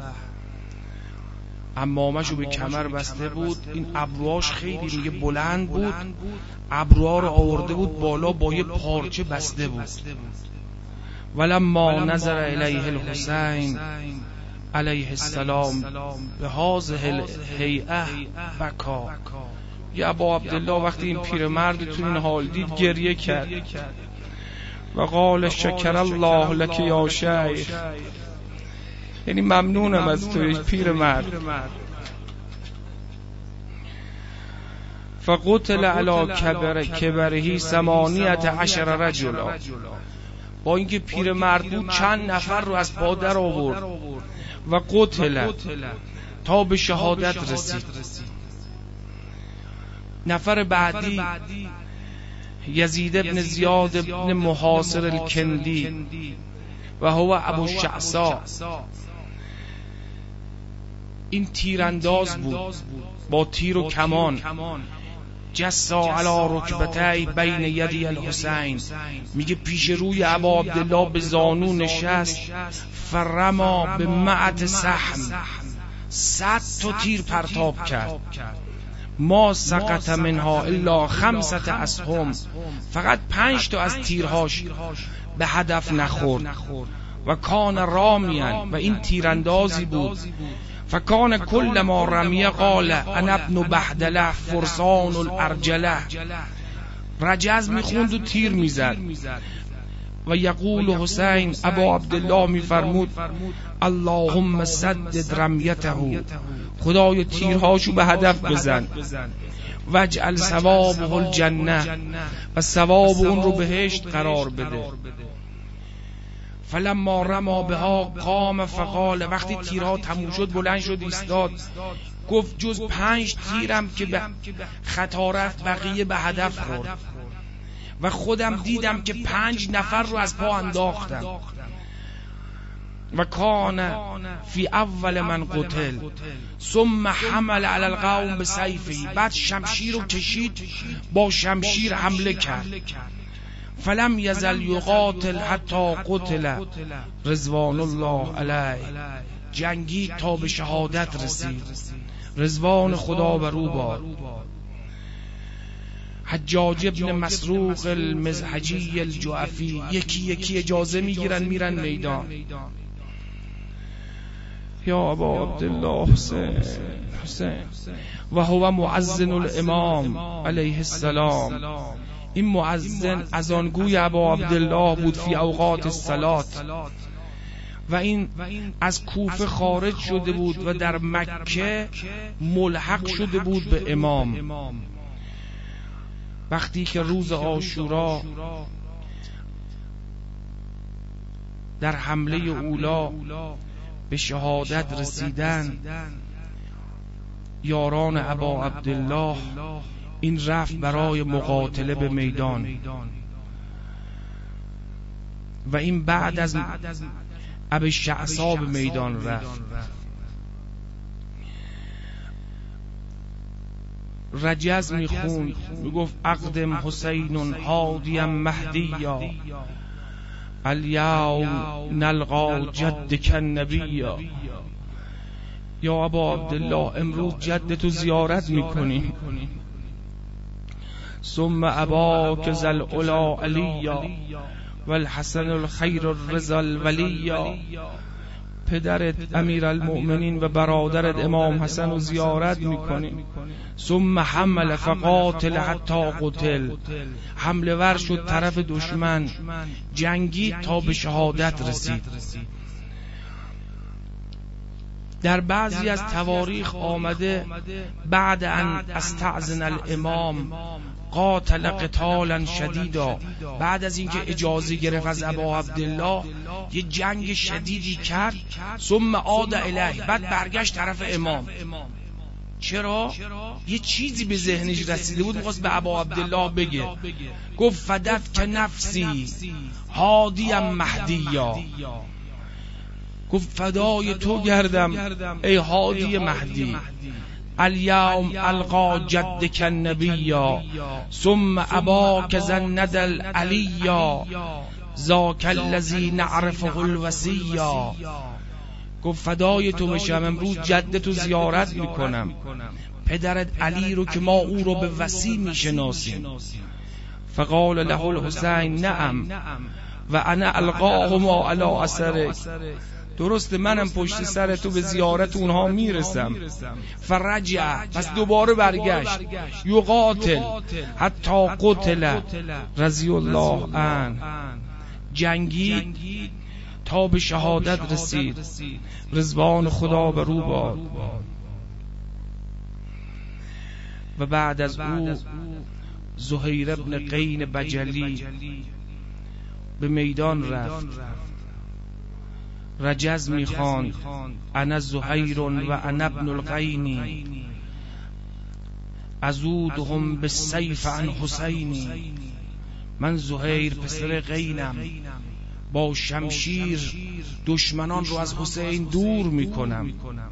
عمامه‌شو به کمر بسته بود، این ابروهاش خیلی میگه بلند بود، ابروها رو آورده بود بالا با یه پارچه بسته بود. ولما نظر الیه الحسین علیه السلام به هذه الهیئه بکا. یا ابا عبدالله وقتی این پیرمرد تو این حال دید گریه کرد و قال شکر الله لک یا شیخ، یعنی ممنونم از توی پیرمرد. فقتل علی کبر کبرهی ثمانیت عشر رجلا. با اینکه پیرمرد بود چند نفر رو از پا در آورد و قتل تا به شهادت رسید. نفر بعدی یزید ابن زیاد ابن محاصر الکندی و هو ابو شعصا. این تیرانداز بود با تیر و کمان. جسا علی رکبتای بین یدی الحسین، میگه پیش روی ابا عبدالله به زانو نشست. فرما به معت سهم، صد تا تیر پرتاب کرد. ما سقط منها الا خمسة اسهم، فقط پنج تا از تیرهاش به هدف نخورد. و کان رامیان، و این تیراندازی بود. فکان کل ما رمیه قال انا ابن بهدله فرسان الارجله. رجز میخوند و تیر میزد. و یقول حسین ابا عبدالله میفرمود اللهم سدد رمیته، خدای تیرهاشو به هدف بزن. واجعل ثوابه الجنه، و ثواب اون رو بهشت قرار بده. فلما رما بها قام فقال، وقتی تیرها تموم شد بلند شد ایستاد، گفت جز پنج تیرم که به خطا رفت بقیه به هدف خورد و خودم دیدم که پنج نفر رو از پا انداختم. و کان فی اول من قتل ثم حمل علی القوم بسیفه، بعد شمشیر رو کشید با شمشیر حمله کرد. فلم یزل یقاتل حتی قتل رضوان الله علیه، جنگی تا به شهادت رسید، رضوان خدا بر او باد. حجاج ابن مسروق المزحجی الجعفی، یکی یکی اجازه میگیرن میرن میدان. یا ابا عبدالله حسین حسین و هو مؤذن الامام علیه السلام. این مؤذن اذانگوی ابا عبدالله بود فی اوقات الصلات. و این از کوفه خارج شده بود و در مکه ملحق شده بود به امام. وقتی که روز عاشورا در حمله اولا به شهادت رسیدن، یاران ابا عبدالله این رفت برای مقاتله به میدان. و این بعد از ابی شعصا به میدان رفت. رجز میخوند میگفت اقدم حسین حادیا مهدیا الیوم نلقا جدک النبیا. یا ابا عبدالله امروز جدتو زیارت میکنیم. ثم اباک ذا العلا علیا والحسن الخیر الرضا الولیا. پدرت امیر المؤمنین و برادرت امام حسن رو زیارت میکنیم. ثم حمل فقاتل حتی قتل، حمله ور شد طرف دشمن، جنگی تا به شهادت رسید. در بعضی از تواریخ آمده بعد ان استأذن الامام قاتل قتالا شدیدا، بعد از اینکه اجازه گرفت از ابا عبدالله یه جنگ شدیدی کرد. ثم عاد الیه، بعد برگشت طرف امام. چرا؟ یه چیزی به ذهنش رسیده بود می‌خواست به ابا عبدالله بگه. گفت فدت که نفسی هادیم مهدیا، گفت فدای تو گردم ای هادی مهدی. الیوم القا جدک النبیا ثم اباک زند العلیا ذاک الذی نعرفه الوصیا. گفت فدای تو بشم، امروز جدتو زیارت میکنم، پدرت علی رو که ما او رو به وصی میشناسیم. فقال له الحسین نعم و انا القاهما علی اثرک. درسته منم پشت سر تو به زیارت اونها میرسم. فرجع، پس دوباره برگشت. یقاتل حتی قتل رضی الله عنه، جنگید تا به شهادت رسید، رضوان خدا بر او باد. و بعد از او زهیر ابن قین بجلی به میدان رفت، رجز میخواند انا زهیر و انا ابن القینی ازودهم بالسیف عن حسینی. من زهیر پسر قینم، با شمشیر دشمنان رو از حسین دور میکنم.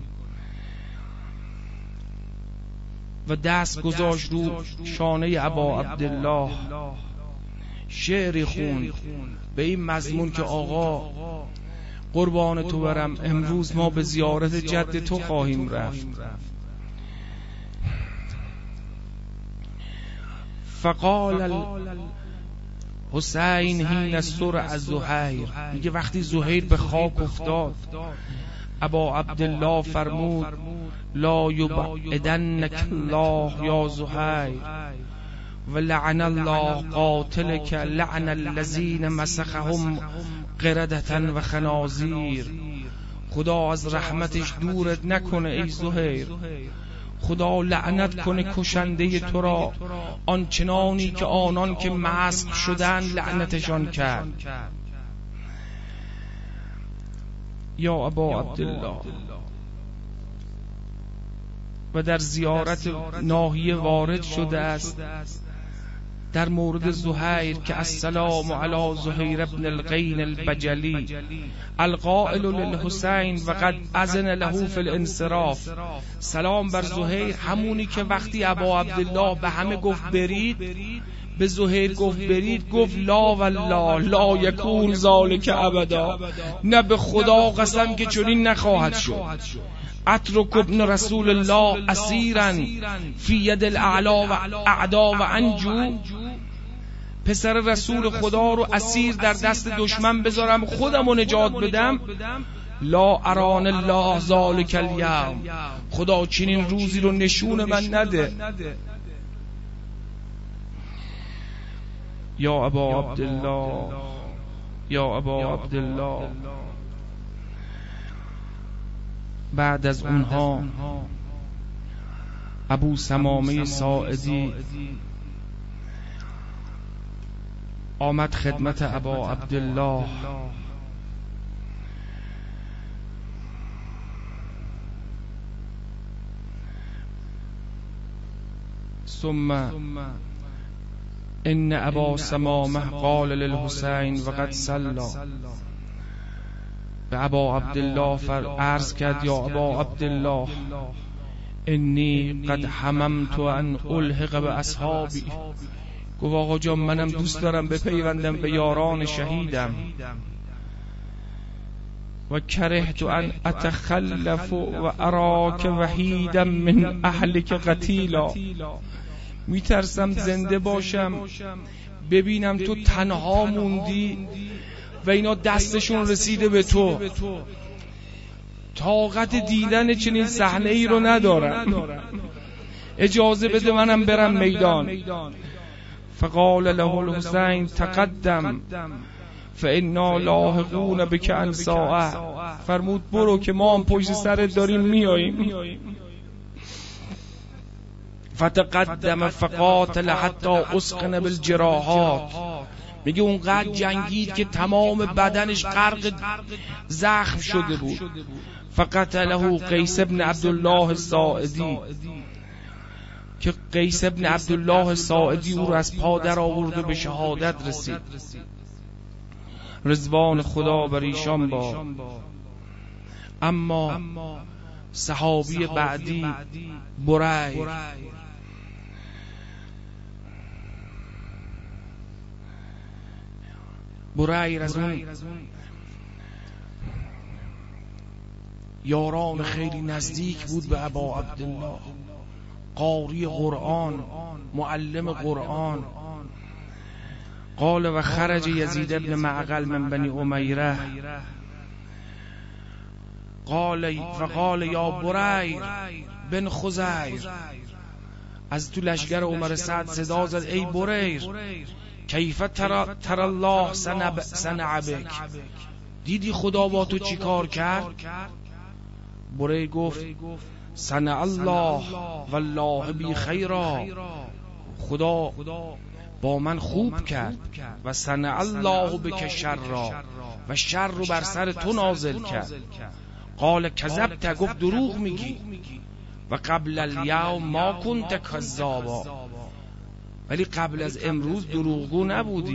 و دست گذاشت رو شانه ابا عبدالله، شعری خوند به این مضمون که آقا قربان تو برم، امروز ما به زیارت جد تو خواهیم رفت. فقال حسین حین سرع زهیر، میگه وقتی زهیر به خاک افتاد، ابا عبدالله فرمود لا یبعدنک الله یا زهیر و لعن الله قاتلک لعن الذین مسخهم قردة و خنازیر. خدا از رحمتش دورت نکنه ای زهیر، خدا لعنت کنه کشنده تو را، آنچنانی که آنان که مسخ شدن لعنتشان کرد. یا ابا عبدالله. و در زیارت ناحیه وارد شده است در مورد زهیر که السلام علی زهیر ابن القین البجلی القائل للحسین و قد اذن له فی الانصراف. سلام بر زهیر، همونی که وقتی ابا عبدالله به همه گفت برید، به زهیر گفت برید، گفت لا والله لا یکون ذالک ابدا، نه به خدا قسم که چنین نخواهد شد. اترک ابن رسول الله اسیرا فی ید الاعلا و اعدا و انجو. پسر رسول خدا رو اسیر در دست دشمن بذارم خودم رو نجات بدم. لا اران الله ذالک الیوم، خدا چنین روزی رو نشون من نده. یا ابا عبدالله، یا ابا عبدالله. بعد از اونها ابو سمامه ساعدی آمد خدمت ابا عبدالله. ثم ان ابا سمامه قال للحسین وقد صلی. به ابا عبدالله فر عرض کرد یا ابا عبدالله انی قد هممت ان الحق به اصحابی. گفت آقا جان منم دوست دارم بپیوندم به یاران شهیدم. و کرهت ان اتخلف و اراک وحیدا من اهلک قتیلا. میترسم زنده باشم ببینم تو تنها موندی و اینا دستشون رسیده به تو، طاقت دیدن چنین صحنه ای رو ندارم، اجازه بده منم برم میدان. فقال له الحسین تقدم فانا لاحقون بک عن ساعه. فرمود برو که ما هم پشت سرت داریم میاییم. فتقدم فقاتل حتی اسقن بالجراحات. میگه اونقدر جنگید که تمام بدنش غرق زخم شده بود. فقتله قیس ابن عبدالله الساعدی، که قیس ابن عبدالله الساعدی او رو از پا در آورد و به شهادت رسید. رضوان خدا بر ایشان باد. اما صحابی بعدی بریر. بریر از اون یاران خیلی نزدیک بود به ابا عبدالله، قاری قرآن، معلم قرآن. قال و خرج یزید ابن معقل من بنی امیره قال فقال یا بریر بن خزیر، از تو لشگر عمر سعد صدا زد ای بریر کیف تر تر الله صنع بک، دیدی خدا با تو چی کار کرد؟ بریر گفت صنع الله والله بی خیرا، خدا با من خوب کرد و صنع الله بک شرا، و شر رو بر سر تو نازل کرد. قال کذبت، گفت دروغ میگی، و قبل الیوم ما کنت کذابا، ولی قبل از امروز دروغگو نبودی.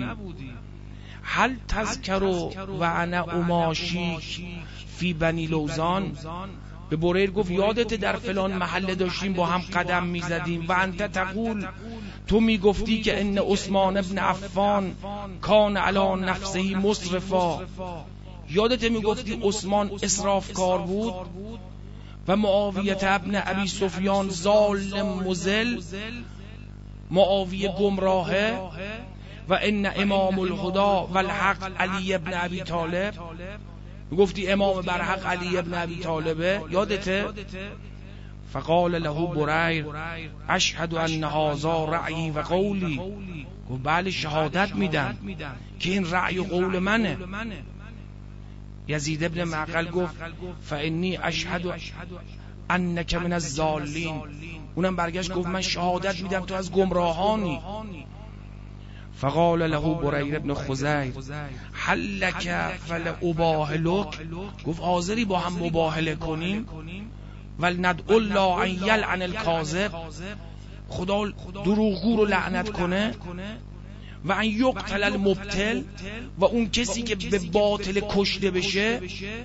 هل تذکر و انا اماشیک فی بنی لوزان، به بریر گفت یادت در فلان محله داشتیم با هم قدم میزدیم و انت تقول، تو میگفتی که ان عثمان ابن عفان کان علی نفسه مسرفا، یادت میگفتی عثمان اسرافکار بود و معاویه ابن ابی سفیان ظالم مذل، معاویه گمراهه، و ان امام الهدی والحق علی ابن ابی طالب، گفتی امام برحق علی ابن ابی طالبه، یادته؟ فقال له بریر اشهد ان هذا رأیی و قولی، گفت بله شهادت میدم که این رأی و قول منه. یزید ابن معقل گفت فانی اشهد انک من الضالین، اونم برگشت گفت من شهادت میدم تو از گمراهانی. فقال له بریر ابن خزیر هل لک فلاباهلک، گفت حاضری با هم مباهله کنیم؟ ولندعو الله ان یلعن الکاذب، خدا دروغگو رو لعنت کنه، و ان یقتل المبتل، و اون کسی که به باطل کشته بشه.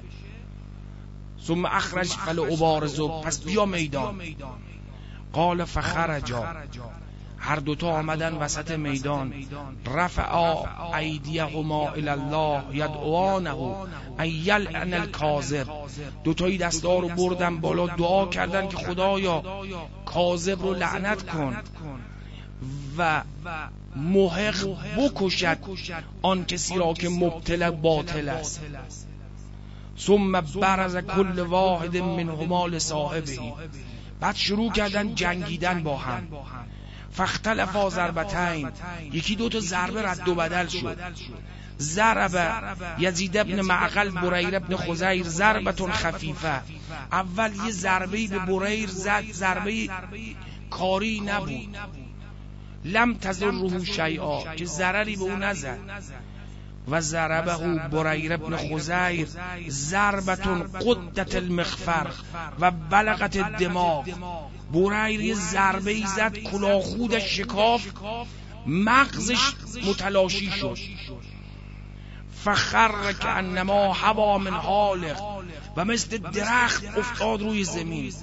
ثم اخرج فلابارزو، پس بیا میدان. قال فخرجا، هر دوتا آمدن وسط میدان. رفعا ایدیهما الی الله یدعوانه ان یلعن الکاذب، دوتایی دستا رو بردن بالا دعا کردن که خدایا کاذب رو لعنت کن و محق بکشد آن کسی را که مبتلا باطل است. ثم برز کل واحد منهما لصاحبه، بعد شروع کردن جنگیدن با هم. فاختلفا ضربتین، یکی دو تا ضربه رد و بدل شد. ضرب یزید ابن معقل بریر ابن خزیر ضربتون خفیفه، اول یه ضربه‌ای به بریر زد، ضربه کاری نبود، لم تضره شیئا، که ضرری به اون نزد. و ضربه بریر ابن خزیر ضربتون قدت المغفر و بلغت الدماغ، بریر یه ضربه ای زد کلاخودش شکاف، مغزش متلاشی شد. فخر کانما هوا من حالق، و مثل درخت افتاد روی زمین.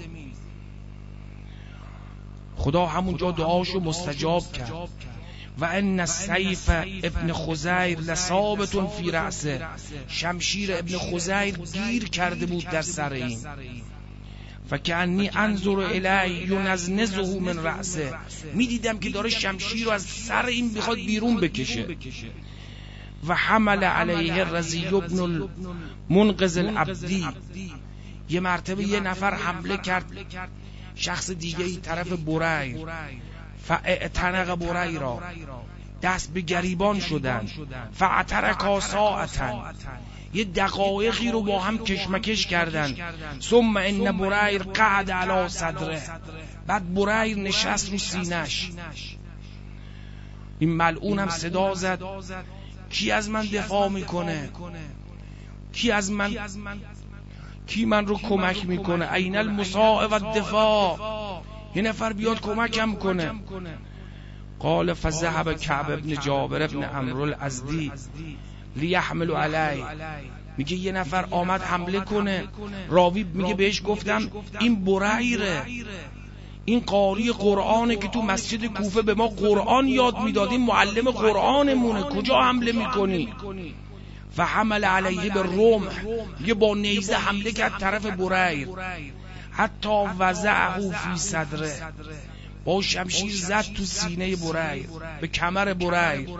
خدا همونجا دعاشو مستجاب کرد. و ان السیف ابن خزیر لثابت فی رأسه، شمشیر ابن خزیر گیر کرده بود در سر این. فکأنی انظر الیه ینزنزه من رأسه، میدیدم که داره شمشیر رو از سر این بخواد بیرون بکشه. و حمل علیه رضی ابن المنقذ العبدی، یه مرتبه یه نفر حمله کرد شخص دیگه ای طرف بریر، فاعتنق بریر را، دست به گریبان شدن. فاعترکا ساعتن، یه دقایقی رو با هم کشمکش کردن. ثم ان بریر قعد علی صدره، بعد بریر نشست رو سینش. این ملعون هم صدا زد کی از من دفاع میکنه؟ کی از من کی من رو کمک میکنه؟ این المساعد و الدفاع، یه نفر بیاد کمکم کنه. قال فذهب کعب ابن جابر ابن عمرو الازدی لیحمل علی، میگه یه نفر آمد حمله کنه، راوی میگه بهش گفتم این بریره، این قاری قرآنه که تو مسجد کوفه به ما قرآن یاد میدادیم، معلم قرآنمونه، کجا حمله میکنی؟ و حمل علیه به رمح، یه با نیزه حمله کرد طرف بریر، حتی وضعه فی صدره، با شمشیر زد تو سینه بریر، به کمر بریر.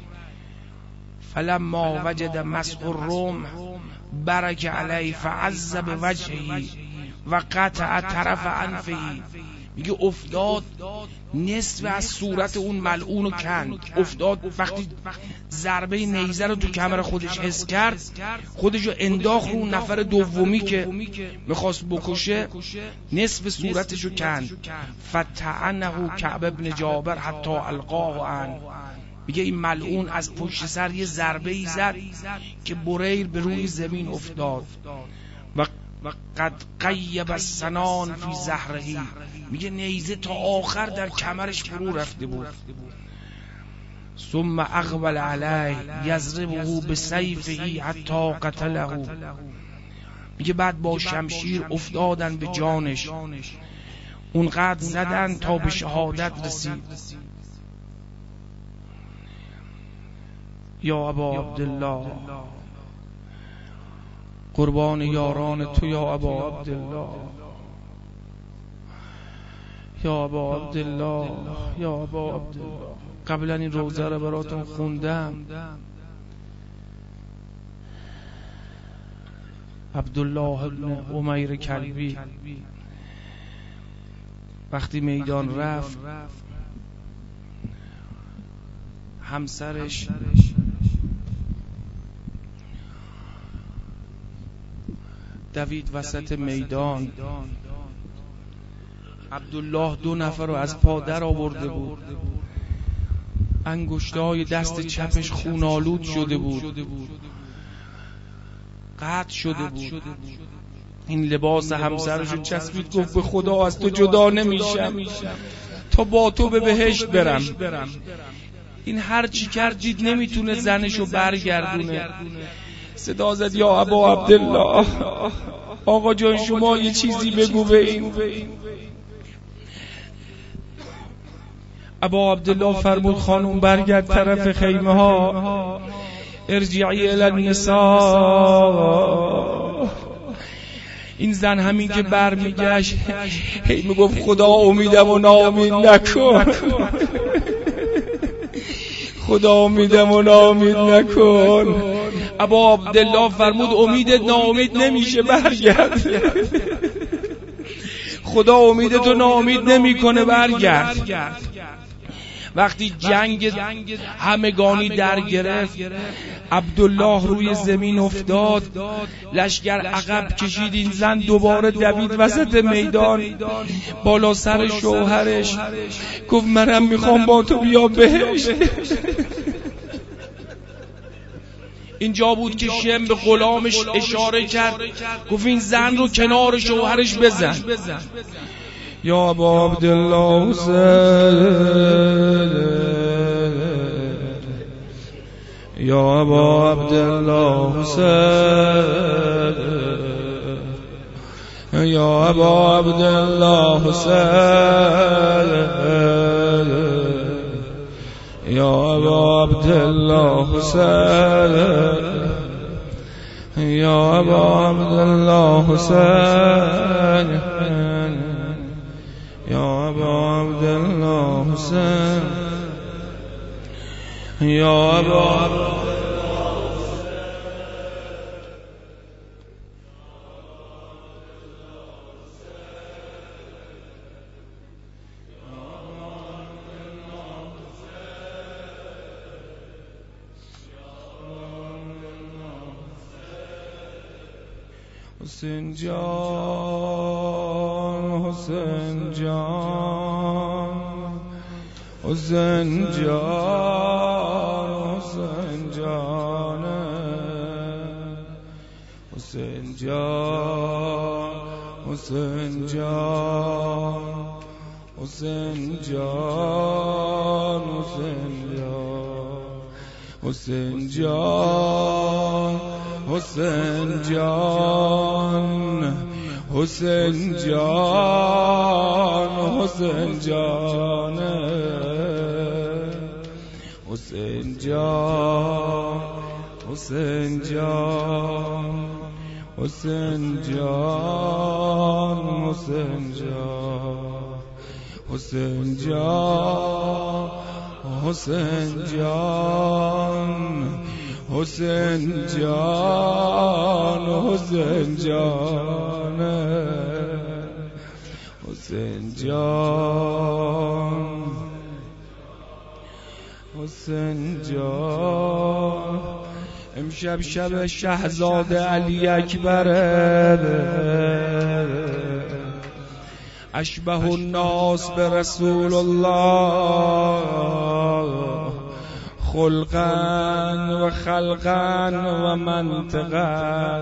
فلما وجد مسح الرمح برک علیه فعز بوجهی و قطع طرف انفه. میگه افتاد نصف از صورت اون ملعون رو کند، افتاد وقتی ضربه نیزه رو تو کمر خودش حس کرد، خودش رو انداخت رو نفر دومی که میخواست بکشه، نصف صورتش رو کند. فتعنه کعب ابن جابر حتی القاه عن. میگه این ملعون از پشت سر یه ضربه ای زد که بریر به روی زمین افتاد. و قد قیب السنان فی زهرهی، میگه نیزه تا آخر در کمرش فرو رفته بود. ثم اقبل علیه یضربه بسیفه حتی قتله. میگه بعد با شمشیر افتادن به جانش، اونقدر زدن تا به شهادت رسید. یا ابا عبدالله، قربان یاران تو یا ابا عبدالله، یا ابا عبدالله، یا ابا عبدالله. قبلا این روزه رو براتون خوندم. عبدالله ابن عمیر کلبی وقتی میدان رفت، همسرش دوید وسط میدان. عبدالله دو نفر رو از پا در آورده بود، انگشتای دست چپش خونالود شده بود، قطع شده بود. این لباس همسرش رو چسبید، گفت به خدا از تو جدا نمیشم تا با تو به بهشت برم. این هر چی کرد دید نمیتونه زنشو برگردونه، صدا زد یا ابا عبدالله، آقا جان شما یه چیزی بگو به این. ابا عبدالله فرمود خانم برگرد طرف خیمه ها، ارجعی الی النساء. این زن همین که برمیگشت هی میگفت خدا امیدم و ناامید نکن، خدا امیدم و ناامید نکن. ابا عبدالله فرمود امیدت ناامید نمیشه، برگرد، خدا امیدتو ناامید نمیکنه، برگرد. وقتی جنگ همگانی در گرفت، عبدالله روی زمین افتاد، لشکر عقب کشید، این زن دوباره دوید وسط میدان بالا سر شوهرش، گفت منم میخوام با تو بیا بهشت. اینجا بود که شم به غلامش اشاره کرد، گفت این زن رو کنار شوهرش بزن. یا ابا عبدالله حسین، یا ابا عبدالله حسین، یا ابا عبدالله حسین، یا ابا عبدالله حسین، یا ابا عبدالله حسین، یا ابا عبدالله حسین، یا ابا حسین جان، حسین جان، حسین جان، حسین جان، حسین جان، حسین جان، حسین جان، حسین جان، حسین جان، حسین جان حسین جان حسین جان حسین جان حسین جان حسین جان حسین جان حسین جان حسین جان حسین جان حسین جان حسین جان حسین جان امشب شب شهزاده علی اکبر اشبه الناس به رسول الله خلقا و خلقا و منطقا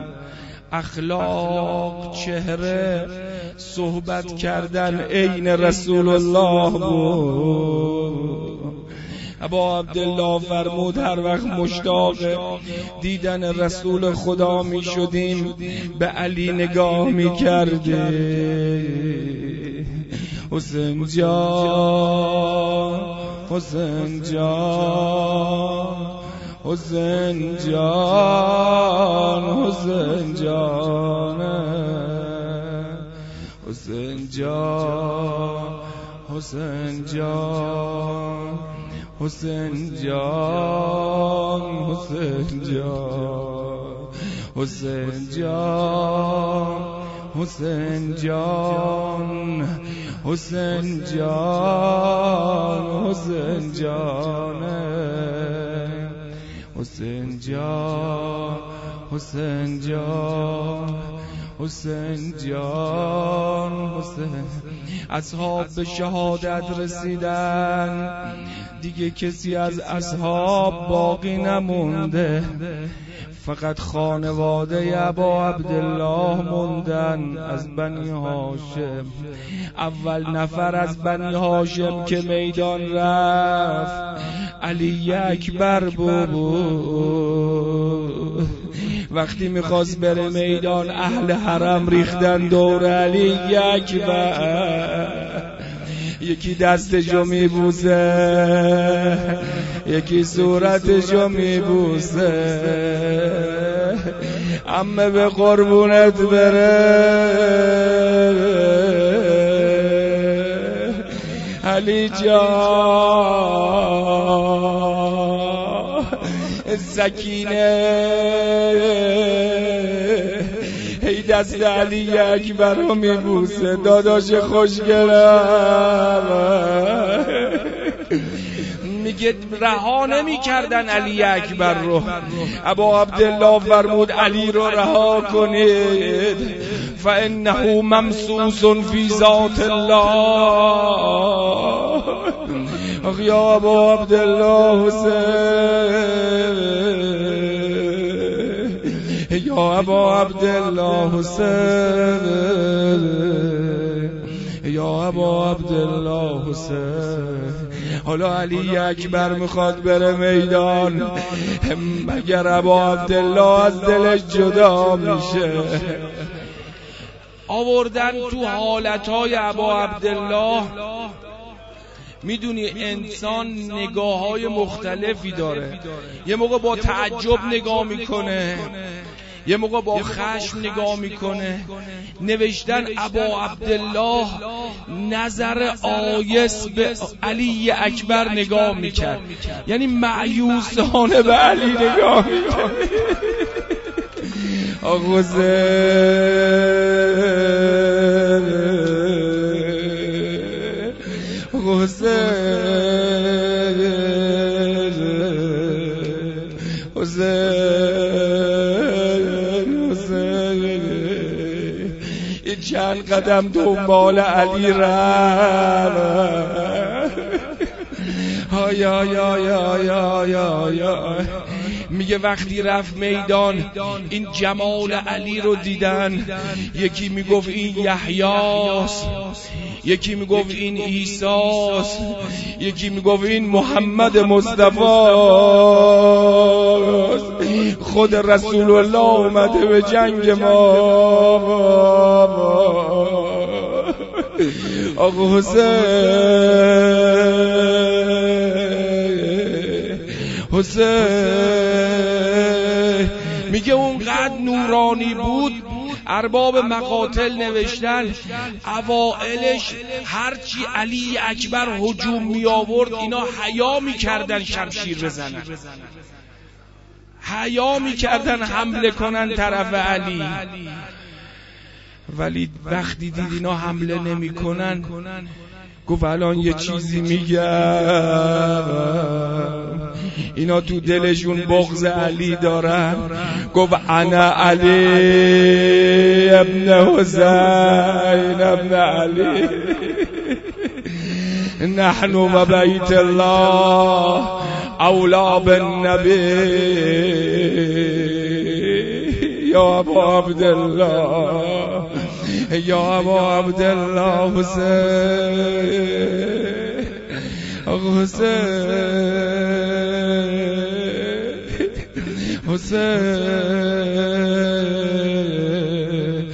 اخلاق چهره صحبت کردن عین رسول الله بود. ابا عبدالله فرمود هر وقت مشتاق دیدن رسول خدا می شدیم به علی نگاه می کردیم. حسین جان حسین جان حسین جان حسین جان حسین جان حسین جان حسین جان حسین جان حسین جان حسین جان حسین جان حسین جان حسین جان حسین جان حسین جان حسین. اصحاب به شهادت رسیدن، دیگه کسی از اصحاب باقی نمونده، فقط خانواده ابا عبدالله موندن از بنی هاشم. اول نفر از بنی هاشم که میدان رفت علی اکبر بود. وقتی میخواست بره میدان اهل حرم ریختن دور علی اکبر، یکی دستشو میبوسه، یکی صورتشو میبوسه، عمه به قربونت بره علی جان. سکینه هی دست علی اکبر رو میبوسه، داداش خوشگلم. میگه رها نمی کردن علی اکبر رو. ابا عبدالله فرمود علی رو رها کنید، فانه ممسوس فی ذات الله. یا ابا عبدالله حسین، یا ابا عبدالله حسین، یا ابا عبدالله حسین. حالا علی اکبر میخواد بره میدان، مگر ابا عبدالله از دلش جدا میشه؟ آوردن تو حالتهای ابا عبدالله. میدونی انسان نگاه های مختلفی داره، یه موقع با تعجب نگاه میکنه، یه موقع با خشم نگاه میکنه. نوشتن ابا عبدالله نظر آیس به علی اکبر نگاه میکرد، یعنی مایوسانه به علی نگاه میکرد. آقا حسین حسین حسین این چند قدم دنبال علی رفت. یا یا یا یا یا یا میگه وقتی رفت میدان این جمال علی رو دیدن، یکی میگفت این یحیاست، یکی میگفت این عیساست، یکی میگفت این محمد مصطفی خود رسول الله اومده به جنگ ما. آقا حسین حسین میگه اونقدر نورانی بود، ارباب مقاتل نوشتن اوائلش هرچی علی اکبر هجوم می آورد اینا حیا می کردن شمشیر بزنن، حیا می کردن حمله کنن طرف علی. ولی وقتی دید اینا حمله نمی کنن گفت الان یه چیزی میگم، اینا تو دلشون بغض علی دارن. گفت انا علی ابن حسین ابن علی، نحن و بیت الله اولا بالنبی یا ابا عبدالله یا ابا عبدالله حسین. آقا حسین حسین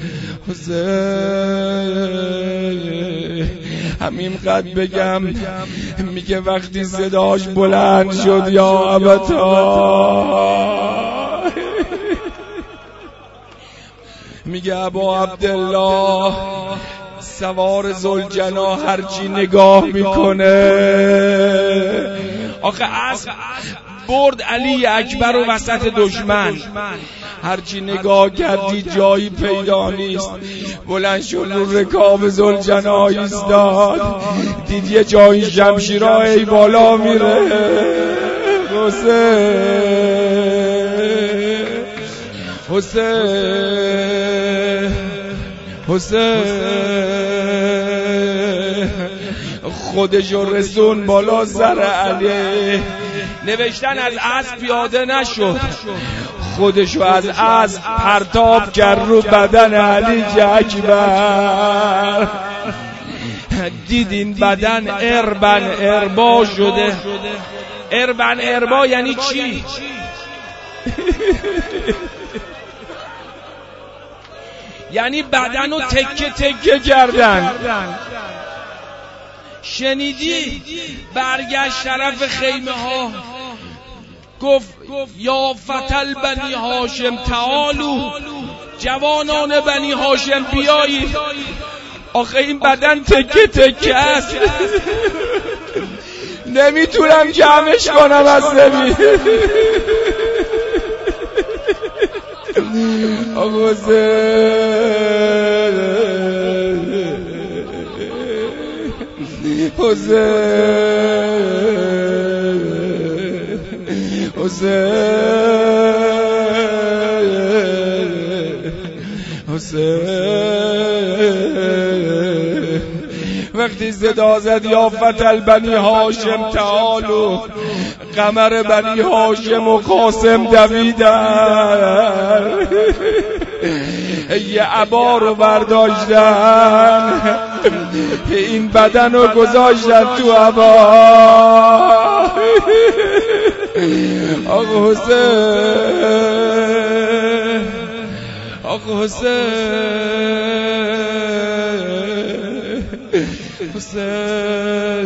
حسین همین قد بگم. میگه وقتی صداش بلند شد یا ابتا، میگه ابا عبدالله سوار ذوالجنا هرچی نگاه میکنه، آخه اسب برد علی اکبر و وسط دشمن، هرچی نگاه کردی جایی پیدا نیست. بلند شد رو رکاب ذوالجنا ایستاد، دید یه جایی شمشیرها ای بالا میره. حسین حسین حسین خودشو رسون بالا سر علی. نوشتن از اسب پیاده نشد، خودشو از اسب پرتاب کرد رو بدن علی اکبر. دیدین بدن اربن اربا شده. اربن اربا یعنی چی؟ یعنی بدن رو تکه تکه کردن. شنیدی؟ برگشت طرف خیمه ها گفت یا فتل بنی هاشم تعالو، جوانان بنی هاشم بیایید. آخه این بدن تکه تکه است، نمیتونم جمعش کنم از نمی. آقا حسین حسین حسین حسین وقتی صدا زد یا فتل بنی هاشم تعالو، قمر بنی هاشم و قاسم دویدن، یه عبا رو برداشتن، این بدن رو گذاشتن تو عبا. آقا حسین آقا حسین حسین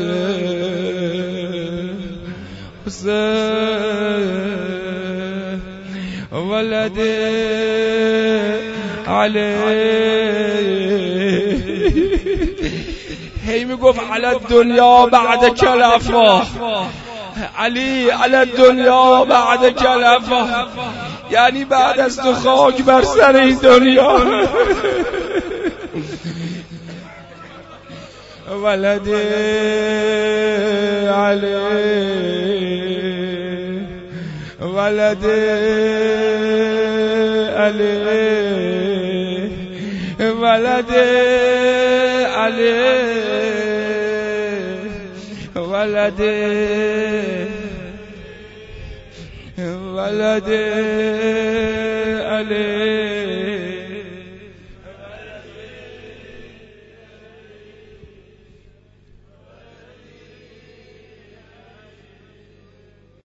حسین ولد علی. هی میگفت علی الدنیا بعد کلفا، علی علی الدنیا بعد کلفا، یعنی بعد از تو خاک بر سر این دنیا. ولد علی ولد علی ولد علی ولد ولد علی